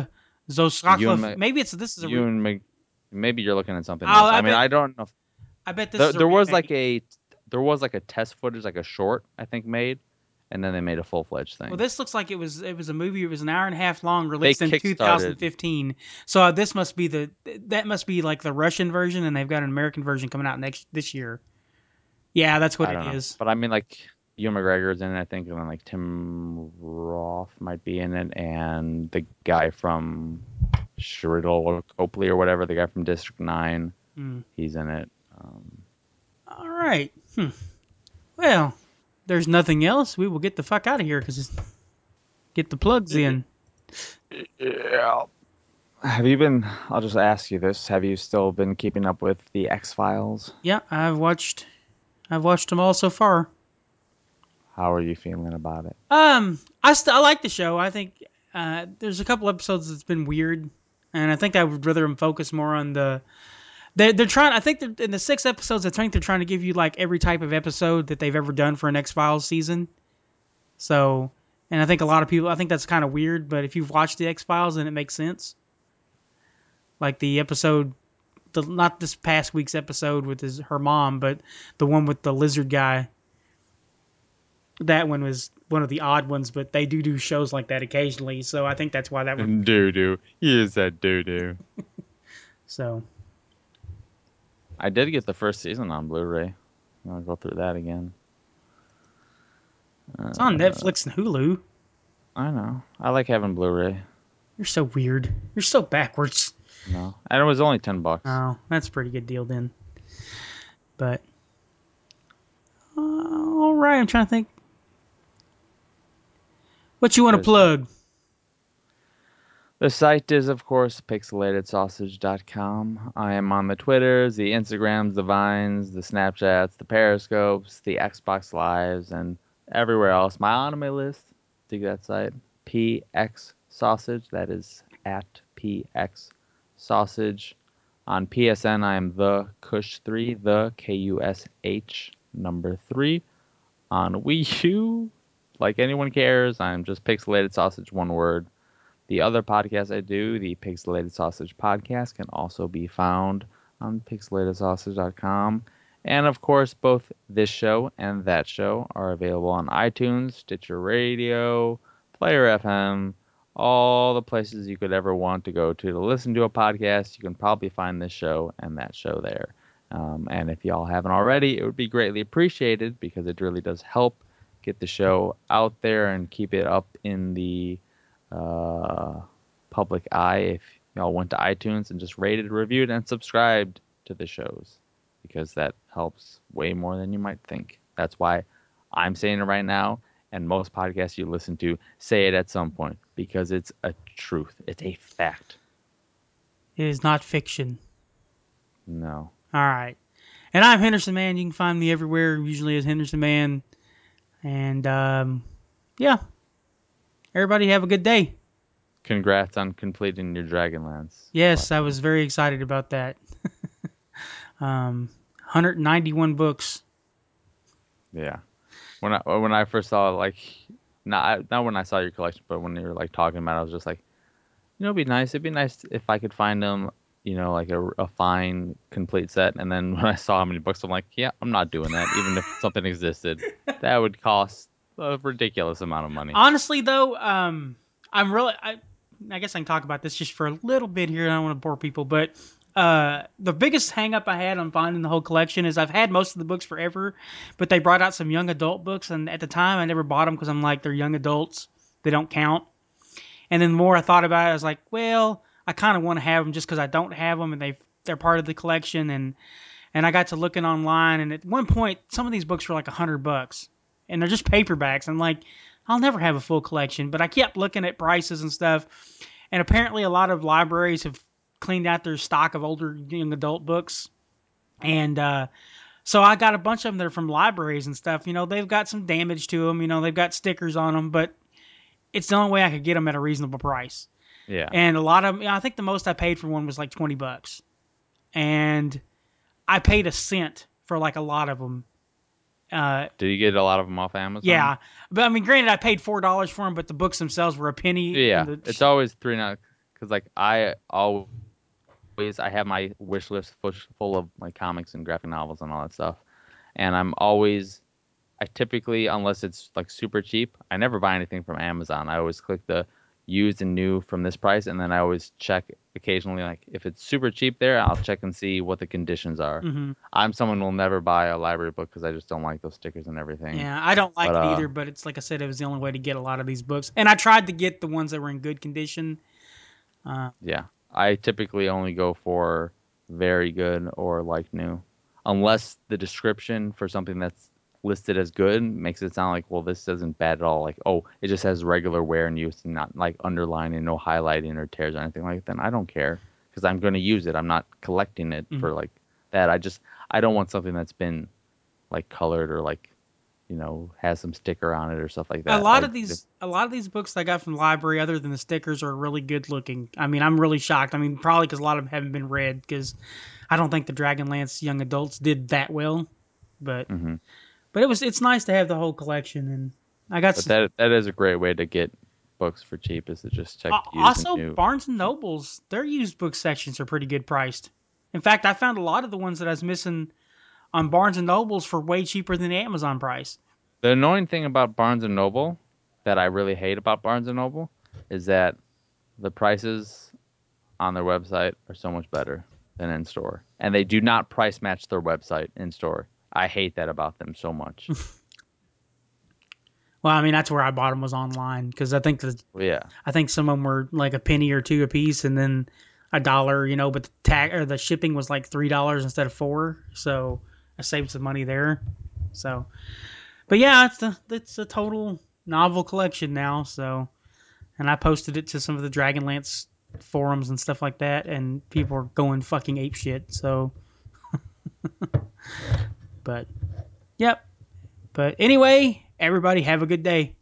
Ewan, Zoskakla. Mc, Maybe it's this is a. Re- Ewan Mc, maybe you're looking at something oh, else. I I mean, bet. I don't know. I bet this There, is a there was like remake. a there was like a test footage, like a short, I think, made, and then they made a full fledged Well, thing. this looks like it was it was a movie. It was an hour and a half long, They released in kickstarted. two thousand fifteen. So uh, this must be the that must be like the Russian version, and they've got an American version coming out next this year. Yeah, that's what I it don't know, is. but I mean, like Ewan McGregor's in it, I think, and then like Tim Roth might be in it, and the guy from Shriddle Copley or whatever, the guy from District Nine, Hmm. he's in it. Um, All right. Hmm. Well, there's nothing else. We will get the fuck out of here because get the plugs in. yeah. Have you been? I'll just ask you this: have you still been keeping up with the X Files? Yeah, I've watched. I've watched them all so far. How are you feeling about it? Um, I st- I like the show. I think uh, there's a couple episodes that's been weird, and I think I would rather them focus more on the. They're, they're trying. I think they're, in the six episodes, I think they're trying to give you like every type of episode that they've ever done for an X Files season. So, and I think a lot of people. I think that's kind of weird, but if you've watched the X Files, then it makes sense. Like the episode, the not this past week's episode with his her mom, but the one with the lizard guy. That one was one of the odd ones, but they do do shows like that occasionally. So I think that's why that one. Doo doo. You said doo doo. So I did get the first season on Blu-ray. I'll go through that again. it's on Uh, Netflix and Hulu. I know. I like having Blu-ray. You're so weird. You're so backwards. No, and it was only ten bucks. Oh, that's a pretty good deal then. But uh, all right, I'm trying to think. What you want to There's plug? The site is, of course, pixelated sausage dot com. I am on the Twitters, the Instagrams, the Vines, the Snapchats, the Periscopes, the Xbox Lives, and everywhere else. My anime list, dig that site, P X Sausage. That is at P X Sausage. On P S N, I am the Kush three, the K U S H number three. On Wii U, like anyone cares, I'm just Pixelated Sausage, one word. The other podcast I do, the Pixelated Sausage Podcast, can also be found on pixelated sausage dot com. And of course, both this show and that show are available on iTunes, Stitcher Radio, Player F M, all the places you could ever want to go to to listen to a podcast. You can probably find this show and that show there. Um, and if y'all haven't already, it would be greatly appreciated because it really does help get the show out there and keep it up in the uh, public eye if y'all went to iTunes and just rated, reviewed, and subscribed to the shows because that helps way more than you might think. That's why I'm saying it right now, and most podcasts you listen to say it at some point because it's a truth. It's a fact. It is not fiction. No. All right. And I'm Henderson Man. You can find me everywhere, usually as Henderson Man. And um, yeah, everybody have a good day. Congrats on completing your Dragonlance. Yes, I collection. was very excited about that. um, one hundred ninety-one books. Yeah. When I when I first saw like not not when I saw your collection, but when you were like talking about it, I was just like, you know, it'd be nice. It'd be nice if I could find them, you know, like a, a fine, complete set. And then when I saw how many books, I'm like, yeah, I'm not doing that. Even if something existed, that would cost a ridiculous amount of money. Honestly, though, um, I'm really. I, I guess I can talk about this just for a little bit here. I don't want to bore people, but uh, the biggest hang up I had on finding the whole collection is I've had most of the books forever, but they brought out some young adult books, and at the time I never bought them because I'm like, they're young adults, they don't count. And then the more I thought about it, I was like, well, I kind of want to have them just because I don't have them, and they they're part of the collection. And and I got to looking online, and at one point, some of these books were like a hundred bucks, and they're just paperbacks. I'm like, I'll never have a full collection, but I kept looking at prices and stuff, and apparently a lot of libraries have cleaned out their stock of older young adult books, and uh, so I got a bunch of them that are from libraries and stuff. You know, they've got some damage to them. You know, they've got stickers on them, but it's the only way I could get them at a reasonable price. Yeah. And a lot of them, I think the most I paid for one was like twenty bucks, and I paid a cent for like a lot of them. Uh, Did you get a lot of them off Amazon? yeah, but I mean, granted, I paid four dollars for them, but the books themselves were a penny. And Yeah. the It's always three now. because like I always I have my wish list full full of like comics and graphic novels and all that stuff, and I'm always I typically, unless it's like super cheap, I never buy anything from Amazon. I always click the used and new from this price, and then I always check occasionally, like if it's super cheap there, I'll check and see what the conditions are. Hmm. I'm someone who will never buy a library book because I just don't like those stickers and everything. Yeah, I don't like But it uh, either, but it's like I said, it was the only way to get a lot of these books. And I tried to get the ones that were in good condition. Uh, yeah, I typically only go for very good or like new, unless the description for something that's listed as good makes it sound like, well, this isn't bad at all. Like, oh, it just has regular wear and use and not like underlining, no highlighting or tears or anything like that. Then I don't care because I'm going to use it. I'm not collecting it mhm. for like that. I just I don't want something that's been like colored or like you know has some sticker on it or stuff like A that. lot Like, of if, these, a lot of these books I got from the library, other than the stickers, are really good looking. I mean, I'm really shocked. I mean, probably because a lot of them haven't been read. Because I don't think the Dragonlance young adults did that well. But mhm. but it was it's nice to have the whole collection. And I got But s- that that is a great way to get books for cheap is to just check al- used and also new. Barnes and Nobles. Their used book sections are pretty good priced. In fact, I found a lot of the ones that I was missing on Barnes and Nobles for way cheaper than the Amazon price. The annoying thing about Barnes and Noble that I really hate about Barnes and Noble is that the prices on their website are so much better than in store. And they do not price match their website in store. I hate that about them so much. Well, I mean that's where I bought them was online because I think the Well, yeah. I think some of them were like a penny or two a piece, and then a dollar, you know. But the tag or the shipping was like three dollars instead of four, so I saved some money there. So, but yeah, it's a it's a total novel collection now. So, and I posted it to some of the Dragonlance forums and stuff like that, and people are going fucking ape shit. So, but yep. But anyway, everybody have a good day.